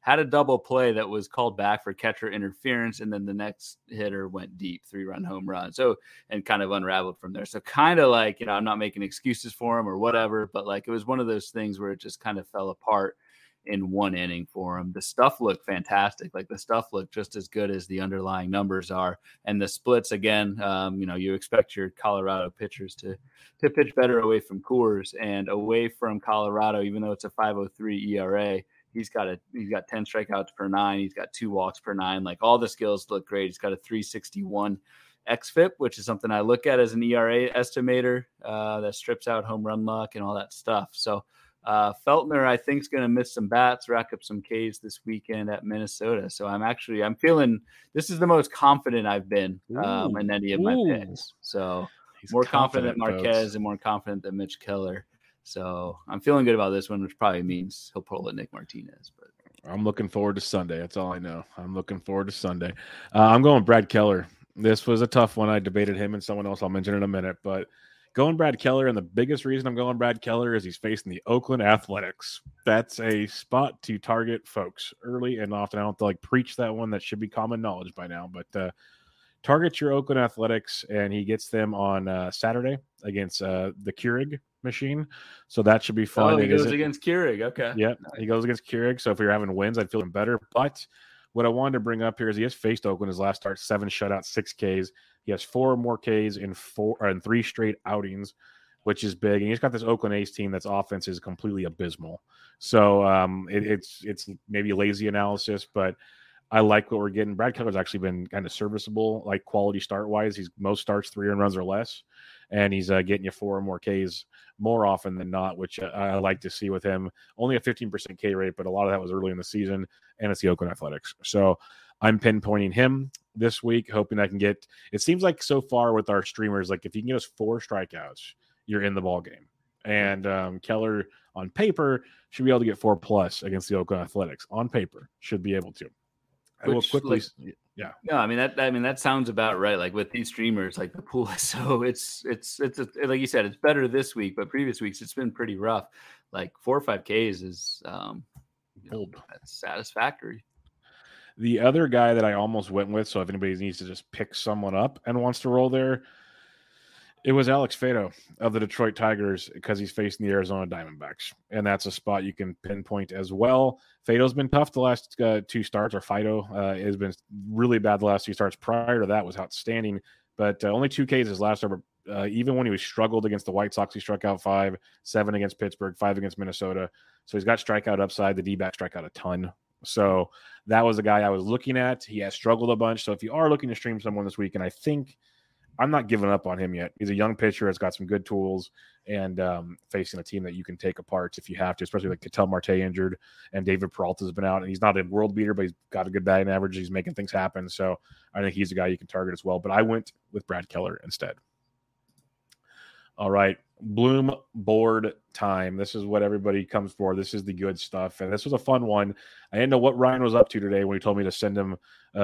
had a double play that was called back for catcher interference, and then the next hitter went deep, 3-run home run. So, and kind of unraveled from there. So kind of like, I'm not making excuses for him or whatever, but like it was one of those things where it just kind of fell apart in one inning for him. The stuff looked fantastic. Like the stuff looked just as good as the underlying numbers are. And the splits, again, you expect your Colorado pitchers to pitch better away from Coors, and away from Colorado, even though it's a 5.03 ERA, he's got 10 strikeouts per 9. He's got 2 walks per 9. Like all the skills look great. He's got a 361 xFIP, which is something I look at as an ERA estimator that strips out home run luck and all that stuff. So Feltner, I think, is going to miss some bats, rack up some Ks this weekend at Minnesota. So I'm feeling this is the most confident I've been in any of my picks. So he's more confident than Marquez, folks, and more confident than Mitch Keller. So I'm feeling good about this one, which probably means he'll pull at Nick Martinez. But I'm looking forward to Sunday. That's all I know. I'm looking forward to Sunday. I'm going Brad Keller. This was a tough one. I debated him and someone else I'll mention in a minute, but going Brad Keller, and the biggest reason I'm going Brad Keller is he's facing the Oakland Athletics. That's a spot to target folks early and often. I don't have to preach that one. That should be common knowledge by now, but target your Oakland Athletics, and he gets them on Saturday against the Keurig machine. So that should be fun. Oh, he goes against Keurig. Okay. Yeah, he goes against Keurig. So if you're having wins, I'd feel better. But what I wanted to bring up here is he has faced Oakland his last start, 7 shutouts, 6 Ks. He has 4 more Ks in 3 straight outings, which is big. And he's got this Oakland A's team that's offense is completely abysmal. So it's maybe lazy analysis, but I like what we're getting. Brad Keller's actually been kind of serviceable, like quality start wise. He's most starts 3 earned runs or less, and he's getting you 4 or more Ks more often than not, which I like to see with him. Only a 15% K rate, but a lot of that was early in the season, and it's the Oakland Athletics. So I'm pinpointing him this week, hoping I can get. It seems like so far with our streamers, like if you can get us 4 strikeouts, you're in the ball game. And Keller on paper should be able to get 4+ against the Oakland Athletics. On paper, should be able to. I will quickly. Yeah. No, I mean that sounds about right. Like with these streamers, like the pool is so it's like you said, it's better this week, but previous weeks it's been pretty rough. Like 4 or 5 Ks is that's satisfactory. The other guy that I almost went with, so if anybody needs to just pick someone up and wants to roll there, it was Alex Faedo of the Detroit Tigers because he's facing the Arizona Diamondbacks, and that's a spot you can pinpoint as well. Faedo's been tough the last 2 starts, or Fido has been really bad the last 2 starts. Prior to that was outstanding, but only 2 Ks his last start. Even when he struggled against the White Sox, he struck out 5, 7 against Pittsburgh, 5 against Minnesota. So he's got strikeout upside. The D-back strike out a ton. So that was the guy I was looking at. He has struggled a bunch. So if you are looking to stream someone this week, and I think I'm not giving up on him yet. He's a young pitcher, has got some good tools, and facing a team that you can take apart if you have to, especially like Ketel Marte injured, and David Peralta's been out, and he's not a world beater, but he's got a good batting average. He's making things happen. So I think he's a guy you can target as well. But I went with Brad Keller instead. All right, Bloom board time. This is what everybody comes for. This is the good stuff, and this was a fun one. I didn't know what Ryan was up to today when he told me to send him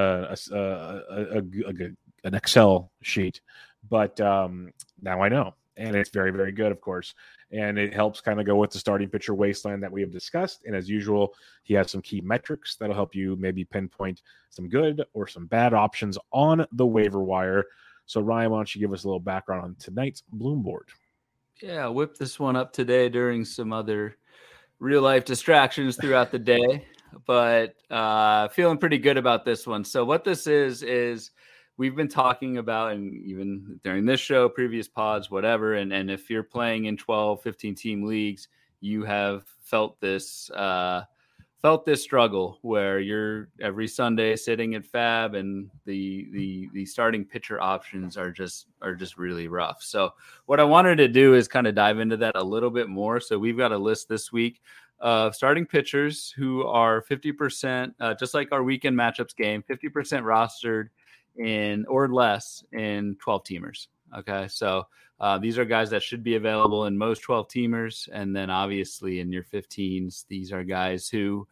an Excel sheet, but now I know, and it's very, very good, of course, and it helps kind of go with the starting pitcher wasteland that we have discussed. And as usual, he has some key metrics that'll help you maybe pinpoint some good or some bad options on the waiver wire. So Ryan, why don't you give us a little background on tonight's Bloom board? Yeah, I whipped this one up today during some other real life distractions throughout the day, but feeling pretty good about this one. So what this is we've been talking about, and even during this show, previous pods, whatever. And if you're playing in 12, 15 team leagues, you have felt this struggle where you're every Sunday sitting at Fab, and the starting pitcher options are just really rough. So what I wanted to do is kind of dive into that a little bit more. So we've got a list this week of starting pitchers who are 50%, just like our weekend matchups game, 50% rostered in or less in 12 teamers. Okay. So these are guys that should be available in most 12 teamers. And then obviously in your 15s, these are guys who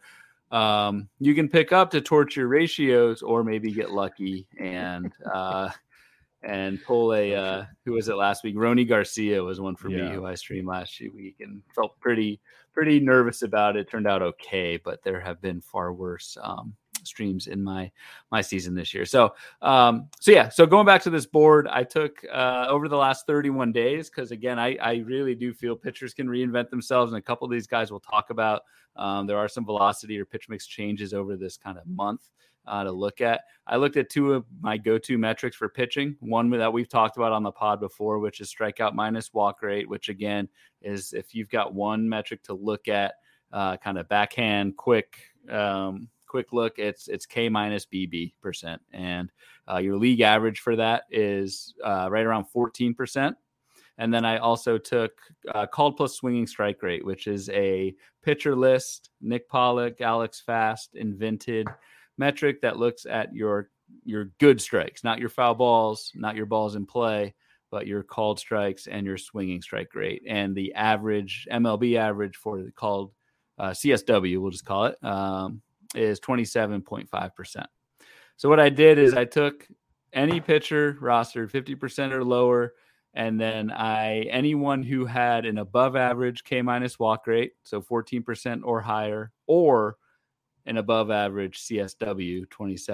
you can pick up to torch your ratios or maybe get lucky and and pull a who was it last week? Rony Garcia was one for me who I streamed last week and felt pretty nervous about it. Turned out okay, but there have been far worse streams in my season this year. So going back to this board, I took over the last 31 days because again, I really do feel pitchers can reinvent themselves, and a couple of these guys we'll talk about. There are some velocity or pitch mix changes over this kind of month to look at. I looked at two of my go-to metrics for pitching. One that we've talked about on the pod before, which is strikeout minus walk rate, which again is if you've got one metric to look at, kind of backhand, quick look, it's K minus BB %. And your league average for that is right around 14%. And then I also took called plus swinging strike rate, which is a pitcher list, Nick Pollock, Alex Fast invented metric that looks at your good strikes, not your foul balls, not your balls in play, but your called strikes and your swinging strike rate. And the average MLB average for the called CSW, we'll just call it, is 27.5%. So what I did is I took any pitcher rostered 50% or lower, and then anyone who had an above average K minus walk rate, so 14% or higher, or an above average CSW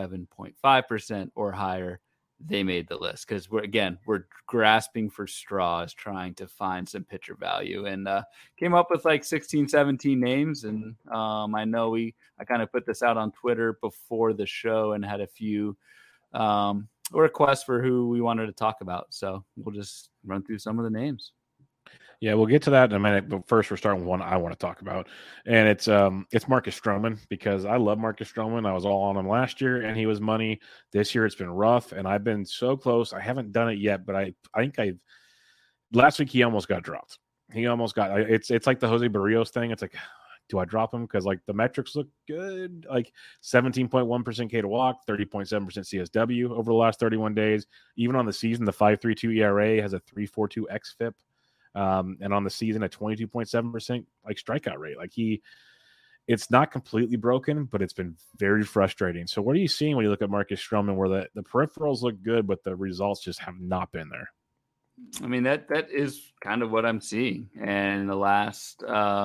27.5% or higher, they made the list because we're grasping for straws trying to find some pitcher value, and came up with like 16, 17 names. And I know I kind of put this out on Twitter before the show and had a few requests for who we wanted to talk about. So we'll just run through some of the names. Yeah, we'll get to that in a minute. But first, we're starting with one I want to talk about, and it's Marcus Stroman, because I love Marcus Stroman. I was all on him last year, and he was money. This year, it's been rough, and I've been so close. I haven't done it yet, but I think last week he almost got dropped. He almost got. It's like the Jose Barrios thing. It's like, do I drop him because like the metrics look good, like 17.1% K to walk, 30.7% CSW over the last 31 days. Even on the season, the 5.32 ERA has a 3.42 xFIP. And on the season, a 22.7% like strikeout rate. Like it's not completely broken, but it's been very frustrating. So what are you seeing when you look at Marcus Stroman, where the peripherals look good, but the results just have not been there? I mean, that is kind of what I'm seeing. And in the last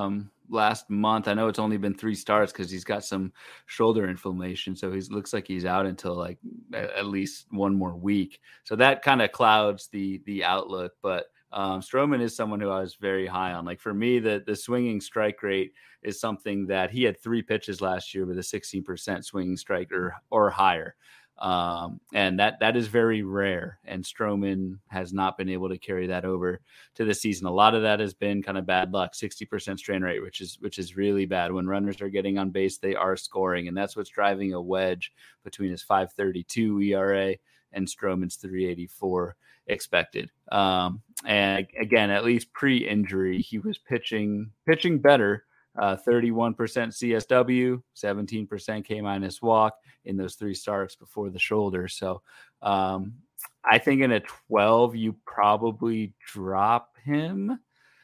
month, I know it's only been 3 starts because he's got some shoulder inflammation. So he looks like he's out until like at least one more week. So that kind of clouds the outlook. But Stroman is someone who I was very high on. Like for me, the swinging strike rate is something that he had 3 pitches last year with a 16% swinging strike or higher. And that is very rare. And Stroman has not been able to carry that over to the season. A lot of that has been kind of bad luck, 60% strain rate, which is really bad. When runners are getting on base, they are scoring. And that's what's driving a wedge between his 5.32 ERA and Stroman's 3.84 expected. And again, at least pre-injury, he was pitching better. 31% CSW, 17% K minus walk in those 3 starts before the shoulder. So I think in a 12, you probably drop him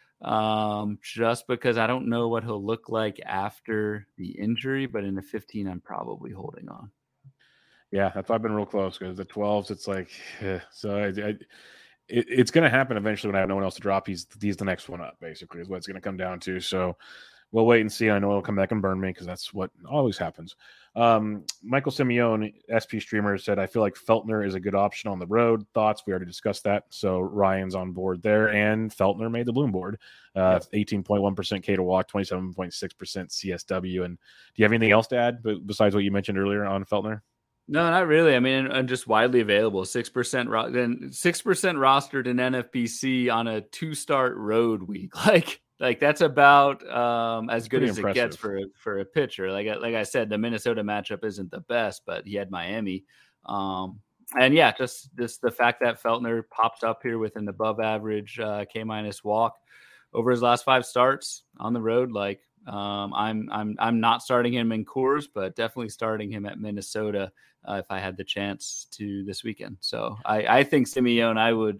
just because I don't know what he'll look like after the injury. But in a 15, I'm probably holding on. Yeah, that's why I've been real close, because the 12s, it's like, so it's going to happen eventually when I have no one else to drop. He's the next one up, basically, is what it's going to come down to. So we'll wait and see. I know it'll come back and burn me because that's what always happens. Michael Simeone, SP streamer, said, I feel like Feltner is a good option on the road. Thoughts? We already discussed that. So Ryan's on board there, and Feltner made the Bloom board. 18.1% K to walk, 27.6% CSW. And do you have anything else to add besides what you mentioned earlier on Feltner? No, not really. I mean, and just widely available. 6% rostered in NFBC on a 2-start road week. Like that's about as good as impressive. It gets for a pitcher. Like I said, the Minnesota matchup isn't the best, but he had Miami. And yeah, just the fact that Feltner popped up here with an above average K minus walk over his last 5 starts on the road. Like I'm not starting him in Coors, but definitely starting him at Minnesota if I had the chance to this weekend. So I think Simeone,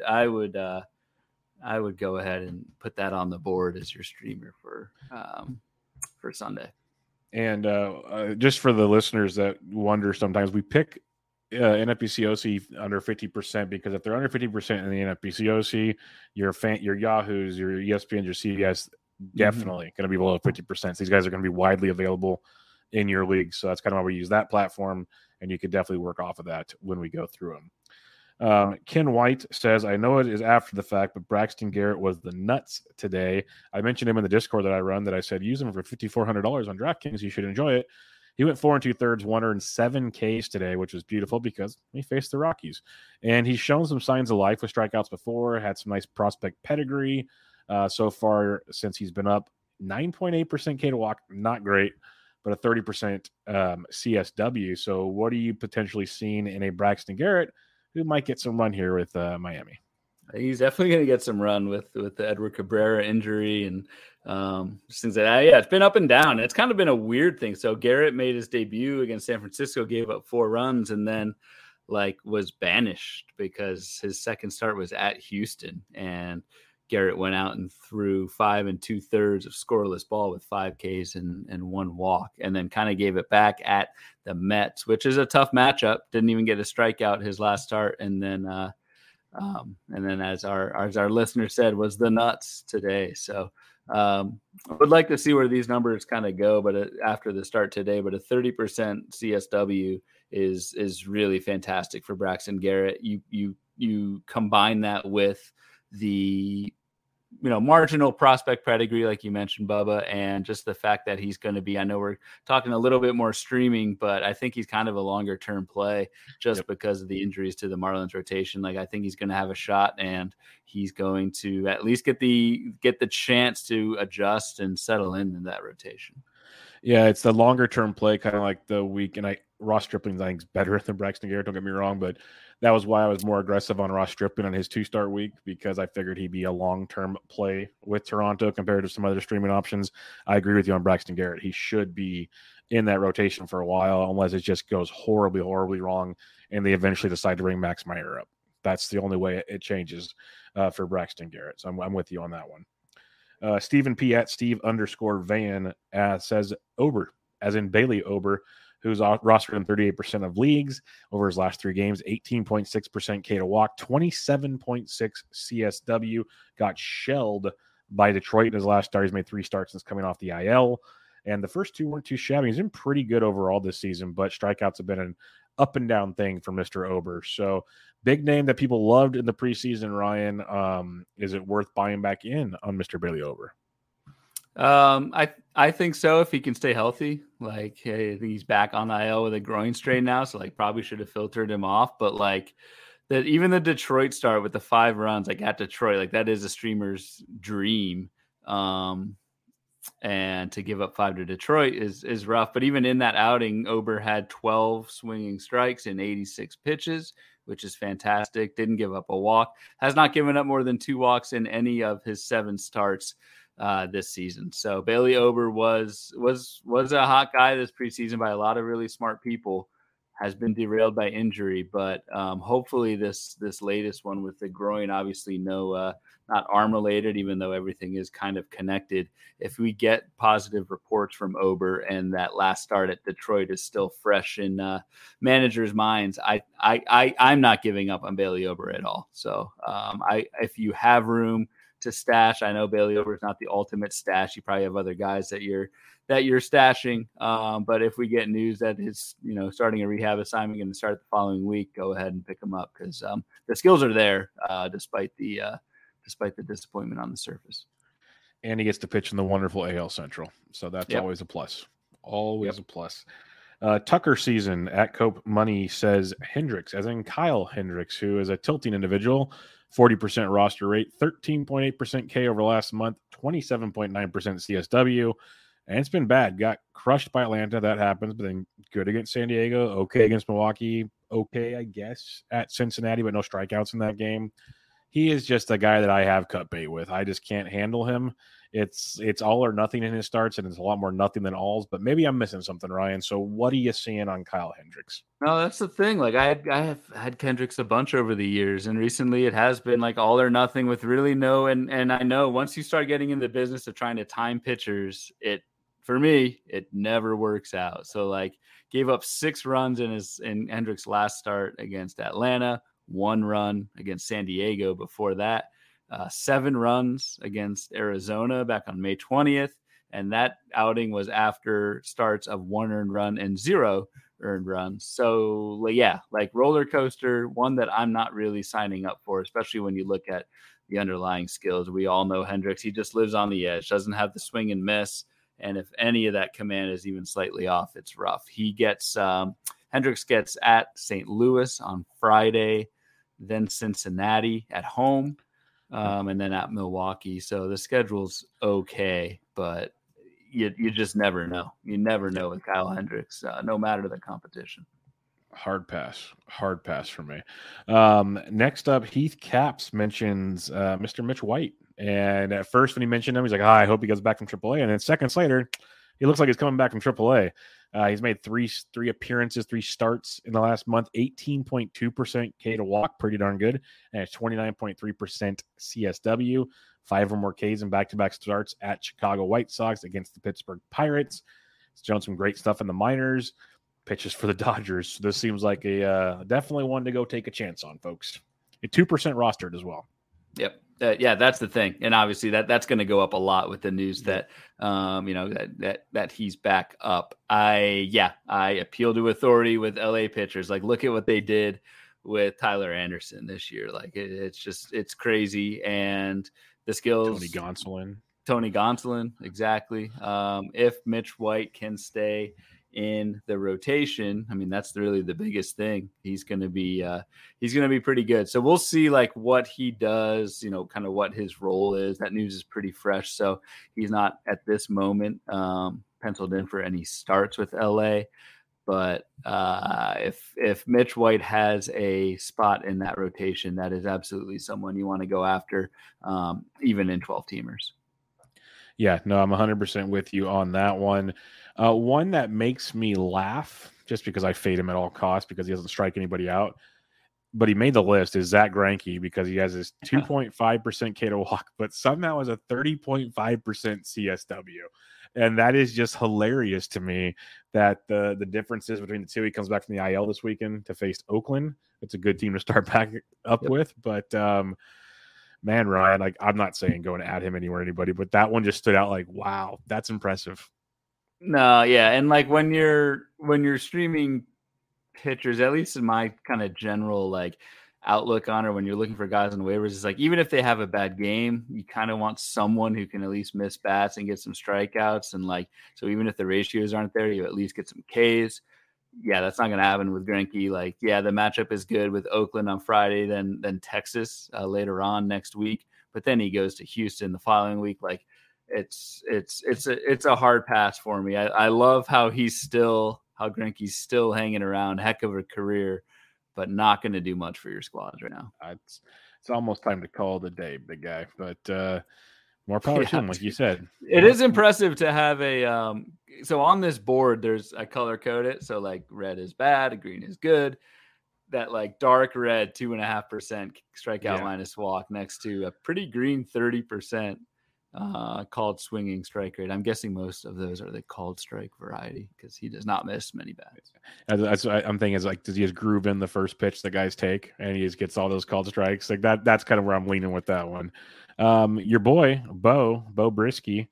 I would go ahead and put that on the board as your streamer for Sunday. And just for the listeners that wonder, sometimes we pick NFBCOC under 50%, because if they're under 50% in the NFBCOC, your Yahoos, your ESPNs, your CBS definitely going to be below 50%. So these guys are going to be widely available in your league. So that's kind of why we use that platform, and you could definitely work off of that when we go through them. Ken White says, I know it is after the fact, but Braxton Garrett was the nuts today. I mentioned him in the Discord that I run, that I said, use him for $5,400 on DraftKings. You should enjoy it. He went 4 2/3, 107 Ks today, which was beautiful because he faced the Rockies. And he's shown some signs of life with strikeouts before, had some nice prospect pedigree so far since he's been up. 9.8% K to walk, not great, but a 30% CSW. So what are you potentially seeing in a Braxton Garrett who might get some run here with Miami? He's definitely going to get some run with the Edward Cabrera injury and things like that. Yeah, it's been up and down. It's kind of been a weird thing. So Garrett made his debut against San Francisco, gave up 4 runs, and then was banished because his second start was at Houston, and Garrett went out and threw 5 2/3 of scoreless ball with 5 Ks and 1 walk, and then kind of gave it back at the Mets, which is a tough matchup. Didn't even get a strikeout his last start, and then as our listener said, was the nuts today. So I would like to see where these numbers kind of go, but after the start today, but a 30% CSW is really fantastic for Braxton Garrett. You combine that with the marginal prospect pedigree, like you mentioned, Bubba, and just the fact that he's going to be, I know we're talking a little bit more streaming, but I think he's kind of a longer term play just because of the injuries to the Marlins rotation. I think he's going to have a shot, and he's going to at least get the chance to adjust and settle in that rotation. Yeah, it's the longer term play, kind of like the week. And Ross Stripling, I think, is better than Braxton Garrett. Don't get me wrong, but that was why I was more aggressive on Ross Stripling on his 2-start week, because I figured he'd be a long term play with Toronto compared to some other streaming options. I agree with you on Braxton Garrett. He should be in that rotation for a while, unless it just goes horribly, horribly wrong, and they eventually decide to bring Max Meyer up. That's the only way it changes for Braxton Garrett. So I'm with you on that one. Stephen P. at Steve_Van says Ober, as in Bailey Ober, who's rostered in 38% of leagues over his last 3 games, 18.6% K to walk, 27.6 CSW, got shelled by Detroit in his last start. He's made 3 starts since coming off the IL, and the first 2 weren't too shabby. He's been pretty good overall this season, but strikeouts have been an up and down thing for Mr. Ober. So big name that people loved in the preseason, Ryan. Is it worth buying back in on Mr. Bailey Ober? I think so, if he can stay healthy. He's back on IL with a groin strain now, so probably should have filtered him off. But that, even the Detroit start with the 5 runs, at Detroit, that is a streamer's dream. And to give up 5 to Detroit is rough. But even in that outing, Ober had 12 swinging strikes in 86 pitches, which is fantastic. Didn't give up a walk. Has not given up more than 2 walks in any of his 7 starts this season. So Bailey Ober was a hot guy this preseason by a lot of really smart people. Has been derailed by injury, but hopefully this latest one with the groin, obviously not arm related, even though everything is kind of connected. If we get positive reports from Ober and that last start at Detroit is still fresh in managers' minds, I'm not giving up on Bailey Ober at all. So if you have room to stash, I know Bailey Ober is not the ultimate stash. You probably have other guys that you're stashing. But if we get news that he's starting a rehab assignment and start the following week, go ahead and pick him up, because the skills are there despite the disappointment on the surface. And he gets to pitch in the wonderful AL Central, so that's always a plus. Always a plus. Tucker season at Cope Money says Hendricks, as in Kyle Hendricks, who is a tilting individual. 40% roster rate, 13.8% K over last month, 27.9% CSW. And it's been bad. Got crushed by Atlanta. That happens. But then good against San Diego. Okay against Milwaukee. Okay, I guess, at Cincinnati, but no strikeouts in that game. He is just a guy that I have cut bait with. I just can't handle him. It's all or nothing in his starts, and it's a lot more nothing than alls. But maybe I'm missing something, Ryan. So what are you seeing on Kyle Hendricks? No, that's the thing. I have had Hendricks a bunch over the years, and recently it has been all or nothing with really no. And I know once you start getting in the business of trying to time pitchers, it for me, it never works out. So like gave up 6 runs in Hendricks' last start against Atlanta, 1 run against San Diego before that, 7 runs against Arizona back on May 20th. And that outing was after starts of 1 earned run and 0 earned runs. So yeah, like roller coaster, one that I'm not really signing up for, especially when you look at the underlying skills. We all know Hendricks, he just lives on the edge, doesn't have the swing and miss. And if any of that command is even slightly off, it's rough. He gets Hendricks gets at St. Louis on Friday, then Cincinnati at home, and then at Milwaukee. So the schedule's okay, but you just never know. You never know with Kyle Hendricks, no matter the competition. Hard pass for me. Next up, Heath Caps mentions Mr. Mitch White. And at first, when he mentioned him, he's like, I hope he goes back from AAA. And then seconds later, he looks like he's coming back from AAA. He's made three appearances, 3 starts in the last month, 18.2% K to walk, pretty darn good, and a 29.3% CSW, 5 or more Ks in back-to-back starts at Chicago White Sox against the Pittsburgh Pirates. He's shown some great stuff in the minors, pitches for the Dodgers. So this seems like a definitely one to go take a chance on, folks. A 2% rostered as well. Yep. Yeah, that's the thing. And obviously that's going to go up a lot with the news that, that he's back up. I appeal to authority with LA pitchers. Like, look at what they did with Tyler Anderson this year. Like it's crazy. And the skills, Tony Gonsolin. Exactly. If Mitch White can stay in the rotation, I mean, that's really the biggest thing. He's going to be pretty good. So we'll see like what he does, kind of what his role is. That news is pretty fresh. So he's not at this moment penciled in for any starts with LA. But if Mitch White has a spot in that rotation, that is absolutely someone you want to go after, even in 12 teamers. Yeah, no, I'm 100% with you on that one. One that makes me laugh just because I fade him at all costs because he doesn't strike anybody out, but he made the list, is Zach Greinke because he has his 2.5% K to walk, but somehow has a 30.5% CSW. And that is just hilarious to me that the differences between the two. He comes back from the IL this weekend to face Oakland. It's a good team to start back up with, but man, Ryan, like I'm not saying go and add him anywhere, anybody, but that one just stood out like, wow, that's impressive. No, yeah. And like when you're streaming pitchers, at least in my kind of general like outlook on it, when you're looking for guys on waivers, it's like, even if they have a bad game, you kind of want someone who can at least miss bats and get some strikeouts. And like, so even if the ratios aren't there, you at least get some Ks. Yeah, that's not going to happen with Greinke. Like, yeah, the matchup is good with Oakland on Friday, then Texas later on next week. But then he goes to Houston the following week. Like, it's a hard pass for me. I love how Greinke's still hanging around, heck of a career, but not going to do much for your squads right now. It's almost time to call it a day, big guy. But more power to him, like you said. It is impressive to have a so on this board, I color code it. So like red is bad, green is good. That like dark red 2.5% strikeout minus walk next to a pretty green 30% called swinging strike rate. I'm guessing most of those are the called strike variety because he does not miss many bats. That's what I'm thinking is like, does he just groove in the first pitch the guys take and he just gets all those called strikes? Like that's kind of where I'm leaning with that one. Your boy, Bo Brisky,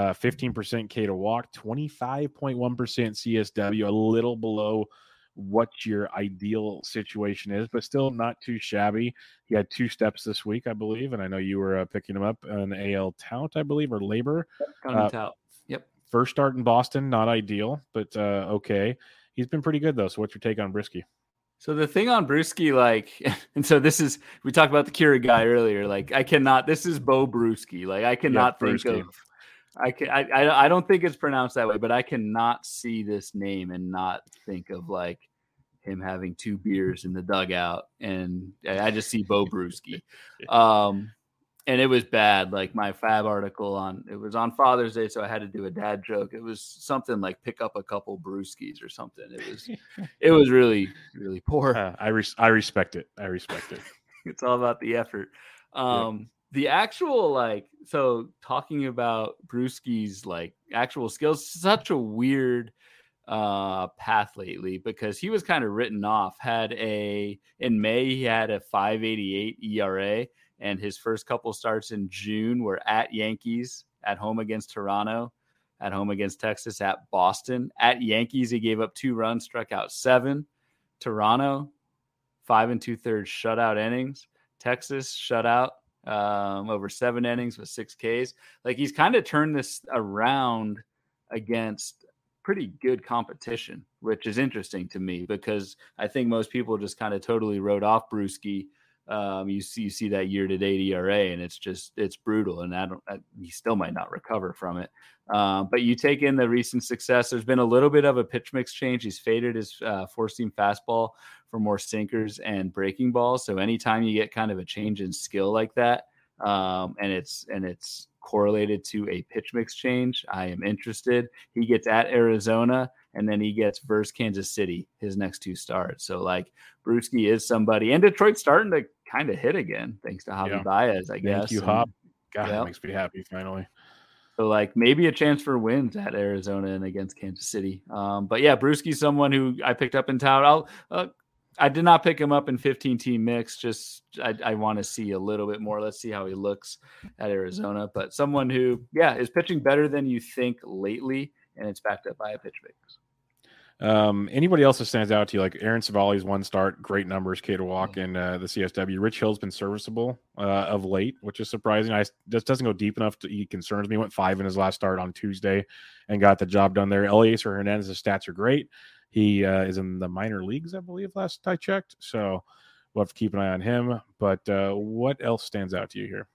15% K to walk, 25.1% CSW, a little below what your ideal situation is, but still not too shabby. He had 2 steps this week, I believe, and I know you were picking him up on AL Tout, I believe, or Labor. Tout. Yep. First start in Boston, not ideal, but okay. He's been pretty good, though. So what's your take on Brisky? So the thing on Brewski, like, and so we talked about the Keurig guy earlier. Like, this is Bo Brewski. Like, I cannot think of, I don't think it's pronounced that way, but I cannot see this name and not think of like him having 2 beers in the dugout. And I just see Bo Brewski. And it was bad. Like my Fab article it was on Father's Day, so I had to do a dad joke. It was something like pick up a couple brewskis or something. It was really, really poor. I respect it. It's all about the effort. the actual, like, so talking about Brewski's like actual skills, such a weird path lately, because he was kind of written off. In May he had a 5.88 ERA, and his first couple starts in June were at Yankees, at home against Toronto, at home against Texas, at Boston. At Yankees he gave up 2 runs, struck out 7. Toronto, 5 2/3 shutout innings. Texas shutout over 7 innings with 6 Ks. Like, he's kind of turned this around against pretty good competition, which is interesting to me, because I think most people just kind of totally wrote off Brewski. You see that year-to-date ERA, and it's brutal, and he still might not recover from it. But you take in the recent success. There's been a little bit of a pitch mix change. He's faded his 4-seam fastball for more sinkers and breaking balls. So anytime you get kind of a change in skill like that, and it's correlated to a pitch mix change, I am interested. He gets at Arizona, and then he gets versus Kansas City, his next 2 starts. So, like, Brewski is somebody, and Detroit's starting to kind of hit again, thanks to Javi Baez, I guess. Thank you, Hop. God, that makes me happy finally. So, like, maybe a chance for wins at Arizona and against Kansas City. But yeah, Brewski's someone who I picked up in town. I did not pick him up in 15-team mix. Just I want to see a little bit more. Let's see how he looks at Arizona. But someone who, is pitching better than you think lately, and it's backed up by a pitch mix. Anybody else that stands out to you? Like Aaron Savali's 1 start, great numbers, K to walk in the CSW. Rich Hill's been serviceable of late, which is surprising. Just doesn't go deep enough he concerns me. Went 5 in his last start on Tuesday and got the job done there. Eliezer Hernandez's stats are great. He is in the minor leagues, I believe, last I checked. So we'll have to keep an eye on him. But what else stands out to you here?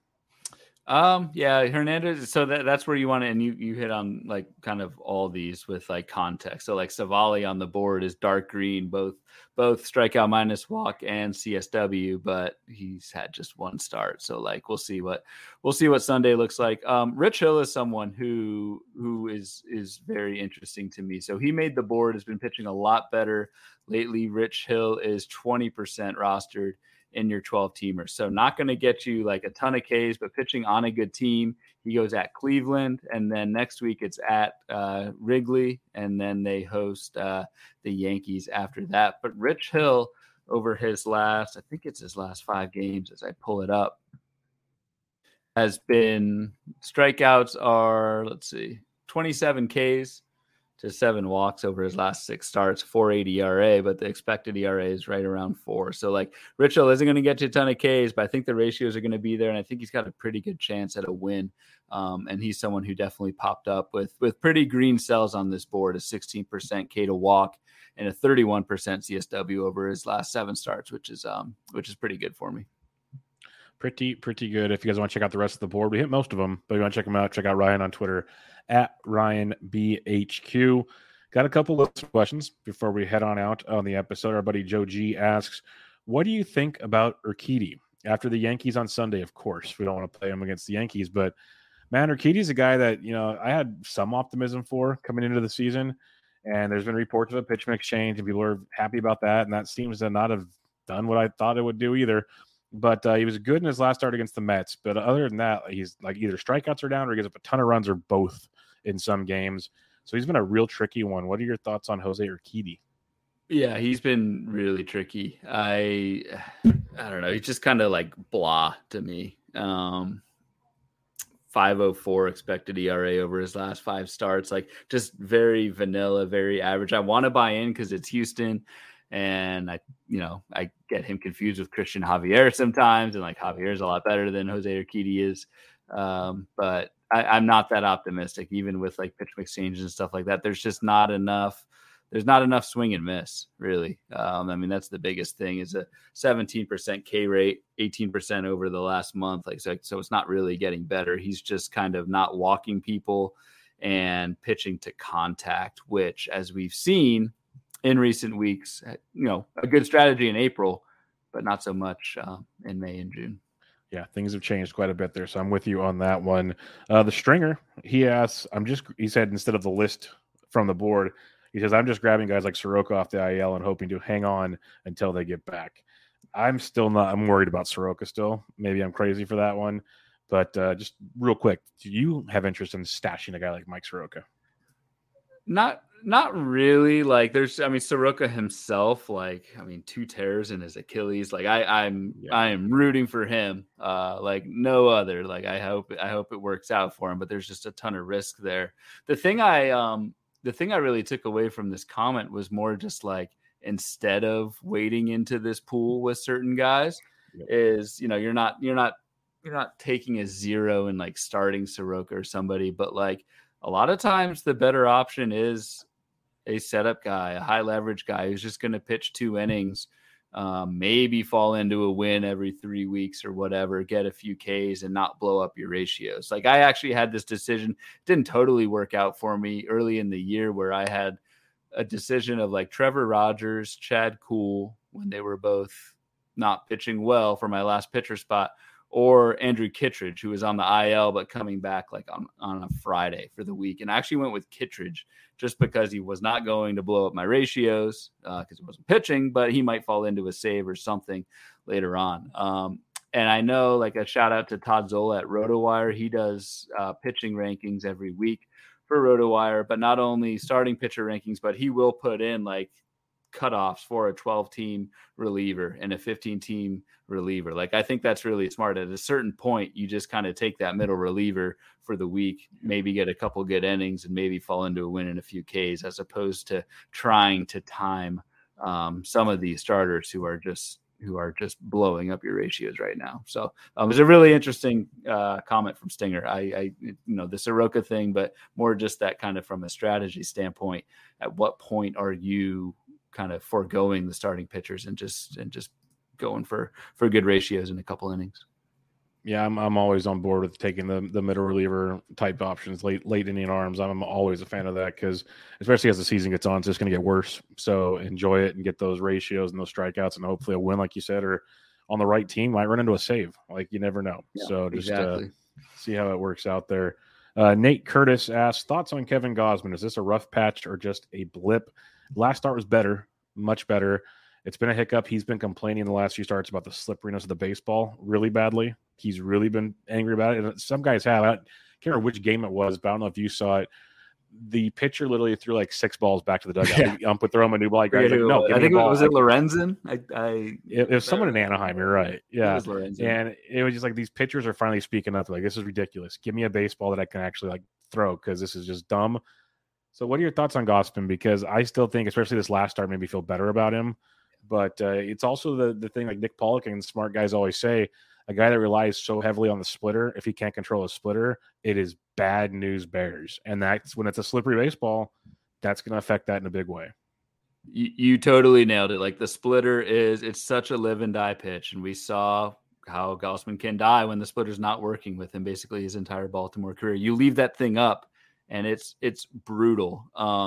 Hernandez. So that's where you want to, and you hit on like kind of all these with like context. So like Savali on the board is dark green, both strikeout minus walk and CSW, but he's had just 1 start. So like we'll see what Sunday looks like. Rich Hill is someone who is very interesting to me. So he made the board, has been pitching a lot better lately. Rich Hill is 20% rostered in your 12-teamers. So not going to get you like a ton of Ks, but pitching on a good team. He goes at Cleveland, and then next week it's at Wrigley, and then they host the Yankees after that. But Rich Hill, over his last, I think it's his last 5 games as I pull it up, has been, strikeouts are, 27 Ks to 7 walks over his last 6 starts, 4.80 ERA, but the expected ERA is right around 4. So like Rich Hill isn't going to get you a ton of Ks, but I think the ratios are going to be there, and I think he's got a pretty good chance at a win. And he's someone who definitely popped up with pretty green cells on this board, a 16% K to walk and a 31% CSW over his last 7 starts, which is pretty good for me. Pretty good. If you guys want to check out the rest of the board, we hit most of them, but if you want to check them out, check out Ryan on Twitter at RyanBHQ. Got a couple of questions before we head on out on the episode. Our buddy Joe G asks, what do you think about Urquidy after the Yankees on Sunday? Of course, we don't want to play him against the Yankees, but man, Urquidy's a guy that, I had some optimism for coming into the season, and there's been reports of a pitch mix change, and people are happy about that, and that seems to not have done what I thought it would do either. But he was good in his last start against the Mets. But other than that, he's like either strikeouts are down or he gives up a ton of runs or both in some games. So he's been a real tricky one. What are your thoughts on Jose Urquidy? Yeah, he's been really tricky. I don't know. He's just kind of like blah to me. 5.04 expected ERA over his last 5 starts. Like just very vanilla, very average. I want to buy in because it's Houston. And I get him confused with Christian Javier sometimes, and like Javier is a lot better than Jose Urquidy is. But I'm not that optimistic, even with like pitch mix changes and stuff like that. There's just not enough. There's not enough swing and miss, really. That's the biggest thing is a 17% K rate, 18% over the last month. So it's not really getting better. He's just kind of not walking people and pitching to contact, which, as we've seen in recent weeks, a good strategy in April, but not so much in May and June. Yeah, things have changed quite a bit there, so I'm with you on that one. The Stringer, he asks, he said instead of the list from the board, he says, I'm just grabbing guys like Soroka off the IL and hoping to hang on until they get back. I'm worried about Soroka still. Maybe I'm crazy for that one. But just real quick, do you have interest in stashing a guy like Mike Soroka? Not really. Like Soroka himself, 2 tears in his Achilles. Like I am rooting for him. Like no other. Like I hope it works out for him, but there's just a ton of risk there. The thing I really took away from this comment was more just like, instead of wading into this pool with certain guys, is, you're not taking a 0 and like starting Soroka or somebody, but like a lot of times the better option is a setup guy, a high leverage guy who's just going to pitch 2 innings, maybe fall into a win every 3 weeks or whatever, get a few Ks and not blow up your ratios. Like I actually had this decision, didn't totally work out for me early in the year, where I had a decision of like Trevor Rogers, Chad Kuhl, when they were both not pitching well for my last pitcher spot, or Andrew Kittredge, who was on the IL but coming back like on a Friday for the week. And I actually went with Kittredge just because he was not going to blow up my ratios because he wasn't pitching, but he might fall into a save or something later on. And I know, like, a shout out to Todd Zola at RotoWire. He does pitching rankings every week for RotoWire, but not only starting pitcher rankings, but he will put in like cutoffs for a 12-team reliever and a 15-team reliever. Like, I think that's really smart. At a certain point, you just kind of take that middle reliever for the week, maybe get a couple good innings and maybe fall into a win and a few Ks, as opposed to trying to time some of these starters who are just blowing up your ratios right now. So it was a really interesting comment from Stinger. I the Soroka thing, but more just that kind of from a strategy standpoint. At what point are you kind of foregoing the starting pitchers and just going for good ratios in a couple innings? Yeah, I'm always on board with taking the middle reliever type options, late inning arms. I'm always a fan of that, because especially as the season gets on, it's just going to get worse. So enjoy it and get those ratios and those strikeouts, and hopefully a win, like you said, or on the right team might run into a save. Like, you never know. Yeah, so just exactly. See how it works out there. Nate Curtis asked, thoughts on Kevin Gausman? Is this a rough patch or just a blip? Last start was better, much better. It's been a hiccup. He's been complaining in the last few starts about the slipperiness of the baseball really badly. He's really been angry about it. And some guys have. I can't remember which game it was, but I don't know if you saw it. The pitcher literally threw like 6 balls back to the dugout. Yeah. The ump would throw him a new ball. Like, no, I think it was Lorenzen. It was someone in Anaheim. You're right. Yeah. It was Lorenzen. And it was just like, these pitchers are finally speaking up. Like, this is ridiculous. Give me a baseball that I can actually like throw, because this is just dumb. So what are your thoughts on Gausman? Because I still think, especially this last start, made me feel better about him. But it's also the thing, like Nick Pollock and smart guys always say, a guy that relies so heavily on the splitter, if he can't control a splitter, it is bad news bears. And that's when it's a slippery baseball, that's going to affect that in a big way. You totally nailed it. Like, the splitter it's such a live and die pitch. And we saw how Gausman can die when the splitter's not working with him, basically his entire Baltimore career. You leave that thing up and it's brutal.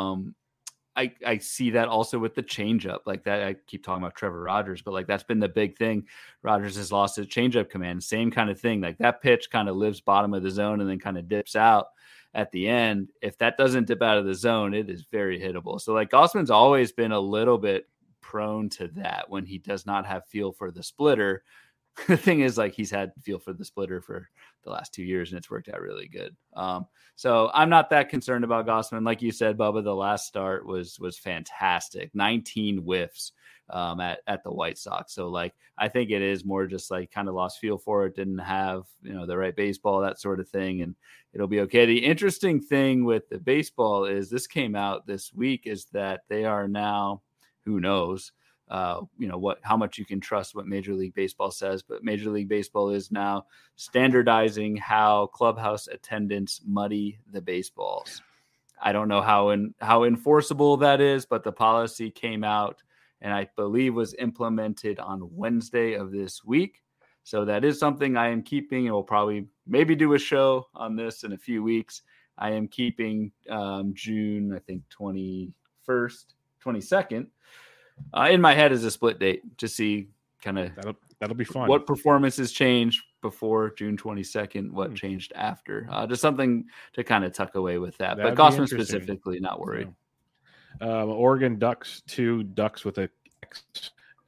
I see that also with the changeup, like that. I keep talking about Trevor Rogers, but like, that's been the big thing. Rogers has lost his changeup command. Same kind of thing. Like, that pitch kind of lives bottom of the zone and then kind of dips out at the end. If that doesn't dip out of the zone, it is very hittable. So like, Gausman's always been a little bit prone to that when he does not have feel for the splitter. The thing is, like, he's had feel for the splitter for the last 2 years and it's worked out really good. So I'm not that concerned about Gausman. Like you said, Bubba, the last start was fantastic. 19 whiffs at the White Sox. So like, I think it is more just like kind of lost feel for it. Didn't have, the right baseball, that sort of thing. And it'll be okay. The interesting thing with the baseball is, this came out this week, is that they are now, who knows, how much you can trust what Major League Baseball says, but Major League Baseball is now standardizing how clubhouse attendants muddy the baseballs. I don't know how enforceable that is, but the policy came out and I believe was implemented on Wednesday of this week. So that is something I am keeping, and we'll probably maybe do a show on this in a few weeks. I am keeping June, I think 21st, 22nd. In my head is a split date to see kind of that'll be fun. What performances changed before June 22nd, what changed after. Just something to kind of tuck away with that. But Gausman specifically, not worried. Yeah. Oregon Ducks 2 Ducks with a X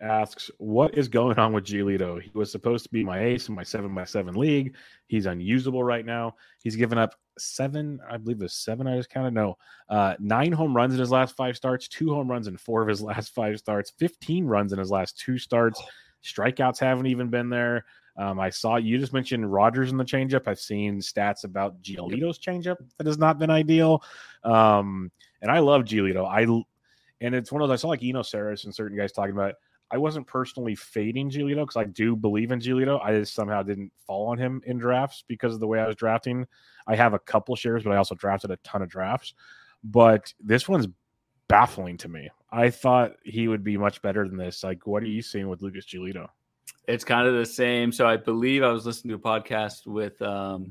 asks, what is going on with Giolito? He was supposed to be my ace in my 7x7 league. He's unusable right now. He's given up 7, I believe there's 7 I just counted. No, 9 home runs in his last 5 starts, 2 home runs in 4 of his last 5 starts, 15 runs in his last 2 starts. Strikeouts haven't even been there. I saw you just mentioned Rogers in the changeup. I've seen stats about Giolito's changeup that has not been ideal. And I love Giolito. And it's one of those, I saw like Eno Saris and certain guys talking about it. I wasn't personally fading Giolito because I do believe in Giolito. I just somehow didn't fall on him in drafts because of the way I was drafting. I have a couple shares, but I also drafted a ton of drafts. But this one's baffling to me. I thought he would be much better than this. Like, what are you seeing with Lucas Giolito? It's kind of the same. So I believe I was listening to a podcast with the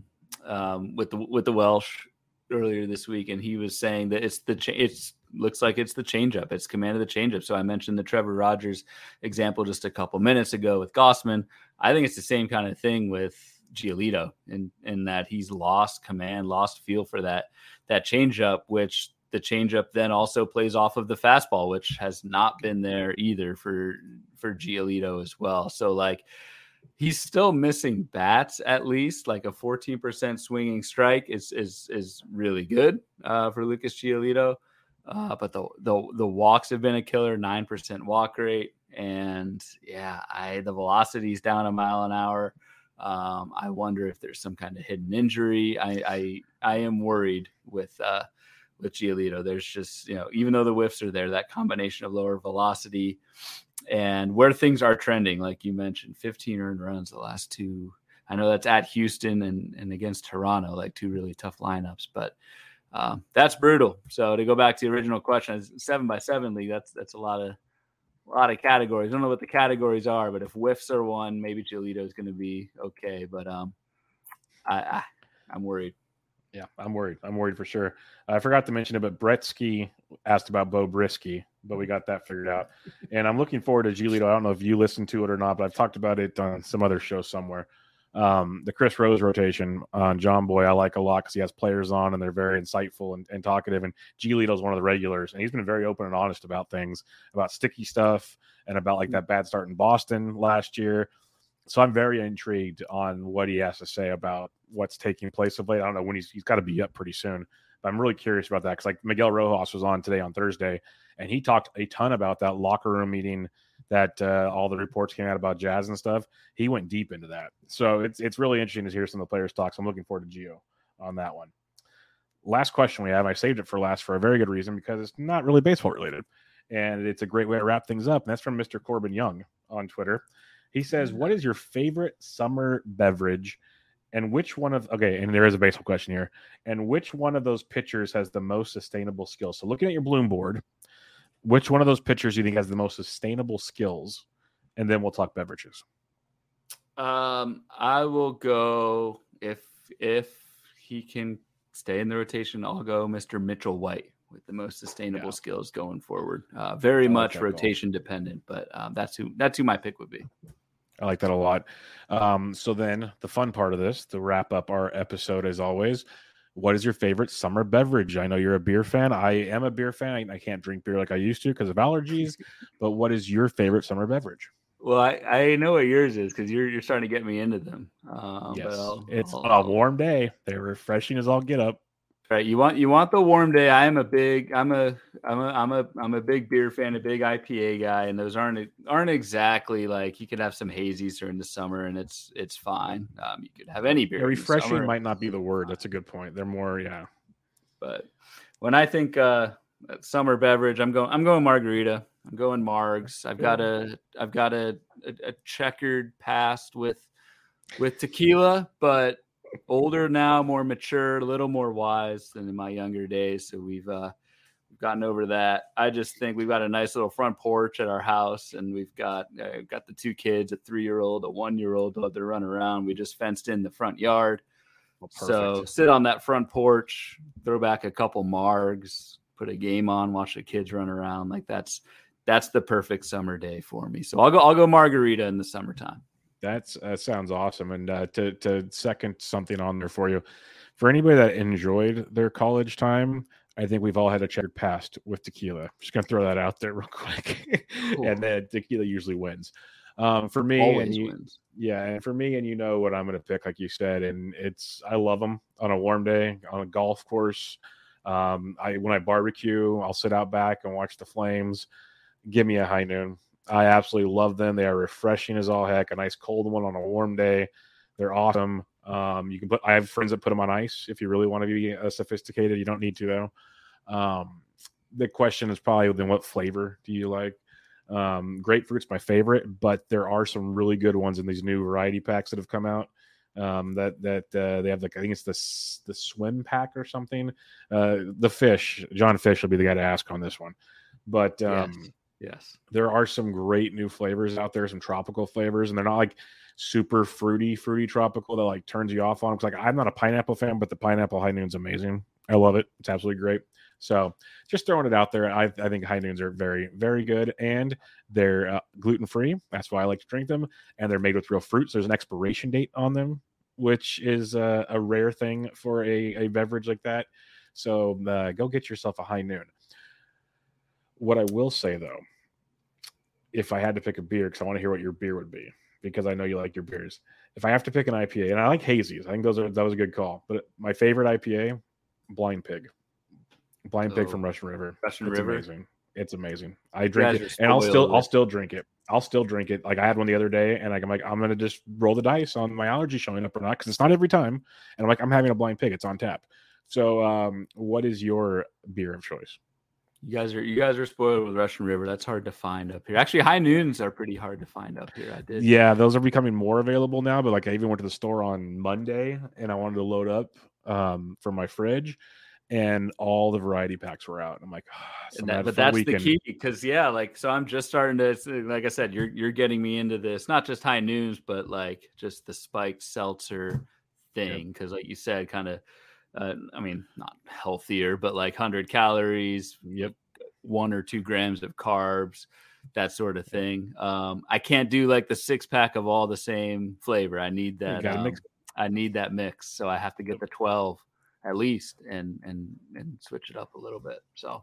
Welsh earlier this week, and he was saying that it's looks like it's the changeup. It's command of the changeup. So I mentioned the Trevor Rogers example just a couple minutes ago with Gossman. I think it's the same kind of thing with Giolito in that he's lost command, lost feel for that changeup, which the changeup then also plays off of the fastball, which has not been there either for Giolito as well. So like he's still missing bats, at least like a 14% swinging strike is really good for Lucas Giolito. But the walks have been a killer, 9% walk rate. And yeah, the velocity is down a mile an hour. I wonder if there's some kind of hidden injury. I am worried with Giolito. There's just, even though the whiffs are there, that combination of lower velocity and where things are trending, like you mentioned, 15 earned runs the last 2. I know that's at Houston and against Toronto, like 2 really tough lineups, but that's brutal. So to go back to the original question, 7x7 league, that's a lot of categories. I don't know what the categories are, but if whiffs are one, maybe Giolito is going to be okay. But I'm worried. Yeah, I'm worried. I'm worried for sure. I forgot to mention it, but Bretsky asked about Bo Brisky, but we got that figured out. And I'm looking forward to Giolito. I don't know if you listened to it or not, but I've talked about it on some other show somewhere. The Chris Rose rotation on John Boy I like a lot because he has players on and they're very insightful and talkative, and Giolito's one of the regulars, and he's been very open and honest about things, about sticky stuff and about like that bad start in Boston last year. So I'm very intrigued on what he has to say about what's taking place of late. I don't know when he's got to be up pretty soon, but I'm really curious about that because like Miguel Rojas was on today on Thursday, and he talked a ton about that locker room meeting that all the reports came out about Jazz and stuff. He went deep into that. So it's really interesting to hear some of the players talk. So I'm looking forward to Gio on that one. Last question we have, I saved it for last for a very good reason because it's not really baseball related. And it's a great way to wrap things up. And that's from Mr. Corbin Young on Twitter. He says, what is your favorite summer beverage? And which one of, and there is a baseball question here. And which one of those pitchers has the most sustainable skills? So looking at your Bloom board, which one of those pitchers do you think has the most sustainable skills? And then we'll talk beverages. I will go, if he can stay in the rotation, I'll go Mr. Mitchell White with the most sustainable skills going forward. Very much rotation dependent, but that's who my pick would be. I like that a lot. So then the fun part of this, to wrap up our episode as always, what is your favorite summer beverage? I know you're a beer fan. I am a beer fan. I can't drink beer like I used to because of allergies, but what is your favorite summer beverage? Well, I know what yours is because you're starting to get me into them. Yes, it's on a warm day. They're refreshing as all get up. Right. You want the warm day. I'm a big beer fan, a big IPA guy, and those aren't exactly like you could have some hazies during the summer and it's fine. You could have any beer. Refreshing might not be the word. That's a good point. They're more, But when I think summer beverage, I'm going margarita. I'm going Margs. I've got a checkered past with tequila, but older now, more mature, a little more wise than in my younger days. So we've gotten over that. I just think we've got a nice little front porch at our house, and we've got the 2 kids, a 3-year-old, a 1-year-old, to let them run around. We just fenced in the front yard. So sit on that front porch, throw back a couple Margs, put a game on, watch the kids run around. Like that's the perfect summer day for me. So I'll go margarita in the summertime. That sounds awesome. And to second something on there for you, for anybody that enjoyed their college time, I think we've all had a checkered past with tequila. Just gonna throw that out there real quick. Cool. And then tequila usually wins. For me, Always wins. Yeah, and for me, and you know what I'm gonna pick, like you said, and I love them on a warm day on a golf course. When I barbecue, I'll sit out back and watch the flames. Give me a High Noon. I absolutely love them. They are refreshing as all heck. A nice cold one on a warm day. They're awesome. I have friends that put them on ice if you really want to be sophisticated. You don't need to though. The question is probably then what flavor do you like? Grapefruit's my favorite, but there are some really good ones in these new variety packs that have come out. They have I think it's the swim pack or something. The Fish, John Fish will be the guy to ask on this one. But yes, there are some great new flavors out there, some tropical flavors, and they're not like super fruity tropical that like turns you off on. It's like I'm not a pineapple fan, but the pineapple High Noon's amazing. I love it. It's absolutely great. So just throwing it out there. I think High Noons are very, very good, and they're gluten-free. That's why I like to drink them, and they're made with real fruits. There's an expiration date on them, which is a rare thing for a beverage like that. So go get yourself a High Noon. What I will say, though, if I had to pick a beer, because I want to hear what your beer would be, because I know you like your beers. If I have to pick an IPA, and I like hazies, I think that was a good call. But my favorite IPA, Blind Pig. Blind Pig from Russian River. Russian River. Amazing. It's amazing. I drink it, and I'll still drink it. I'll still drink it. Like I had one the other day, and I'm like, I'm gonna just roll the dice on my allergy showing up or not, because it's not every time. And I'm like, I'm having a Blind Pig. It's on tap. So, what is your beer of choice? You guys are spoiled with Russian River. That's hard to find up here. Actually, High Noons are pretty hard to find up here. Yeah, those are becoming more available now. But like, I even went to the store on Monday, and I wanted to load up for my fridge, and all the variety packs were out. I'm like, but that's the key, because so I'm just starting to, like I said, you're getting me into this, not just High Noons, but like just the spiked seltzer thing, because like you said, kind of. Not healthier, but like 100 calories, 1 or 2 grams of carbs, that sort of thing. I can't do like the 6-pack of all the same flavor. I need that. I need that mix. So I have to get the 12 at least and switch it up a little bit. So,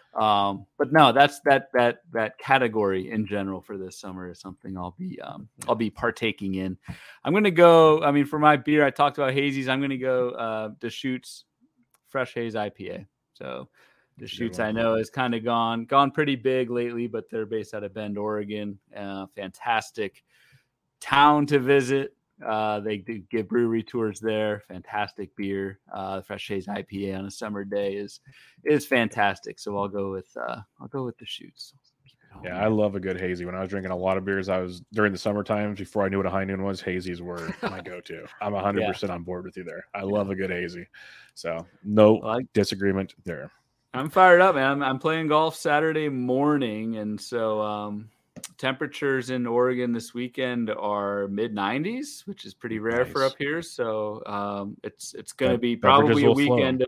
but no, that's that category in general for this summer is something I'll be partaking in. I'm going to go, for my beer, I talked about hazies. I'm going to go, Deschutes Fresh Haze IPA. So Deschutes, I know, has kind of gone pretty big lately, but they're based out of Bend, Oregon. Fantastic town to visit. They do give brewery tours there. Fantastic beer. Fresh Haze IPA on a summer day is fantastic. So I'll go with Deschutes. Yeah, I love a good hazy. When I was drinking a lot of beers, during the summer times before I knew what a High Noon was, hazies were my go-to. I'm 100% on board with you there. I love a good hazy. So no disagreement there. I'm fired up, man. I'm playing golf Saturday morning, and so temperatures in Oregon this weekend are mid-90s, which is pretty rare for up here. So it's going to be probably a weekend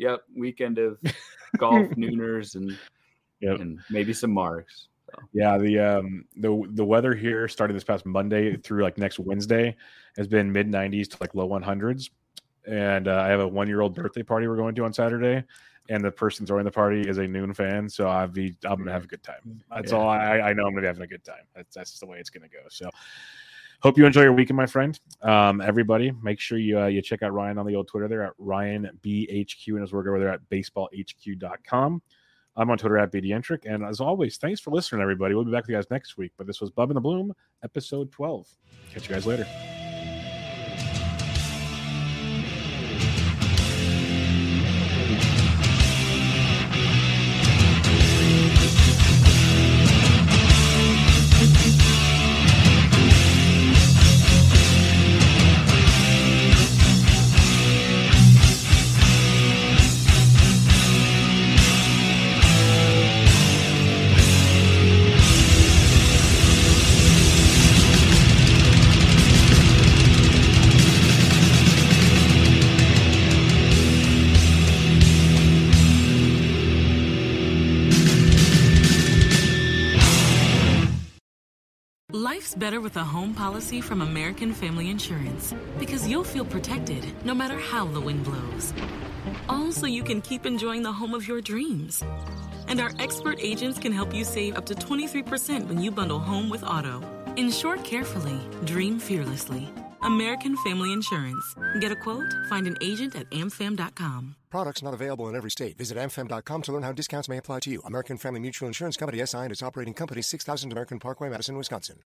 of golf nooners and maybe some marks. So. Yeah, the weather here starting this past Monday through like next Wednesday has been mid-90s to like low 100s. And I have a 1-year-old birthday party we're going to on Saturday. And the person throwing the party is a Noon fan, so I'm gonna have a good time. That's all I know. I'm gonna be having a good time. That's the way it's gonna go. So, hope you enjoy your weekend, my friend. Everybody, make sure you check out Ryan on the old Twitter there at RyanBHQ and his work over there at baseballhq.com. I'm on Twitter at BDentric, and as always, thanks for listening, everybody. We'll be back with you guys next week. But this was Bub and the Bloom, episode 12. Catch you guys later. Life's better with a home policy from American Family Insurance, because you'll feel protected no matter how the wind blows. All so you can keep enjoying the home of your dreams. And our expert agents can help you save up to 23% when you bundle home with auto. Insure carefully, dream fearlessly. American Family Insurance. Get a quote? Find an agent at amfam.com. Products not available in every state. Visit amfam.com to learn how discounts may apply to you. American Family Mutual Insurance Company, SI, and its operating company, 6000 American Parkway, Madison, Wisconsin.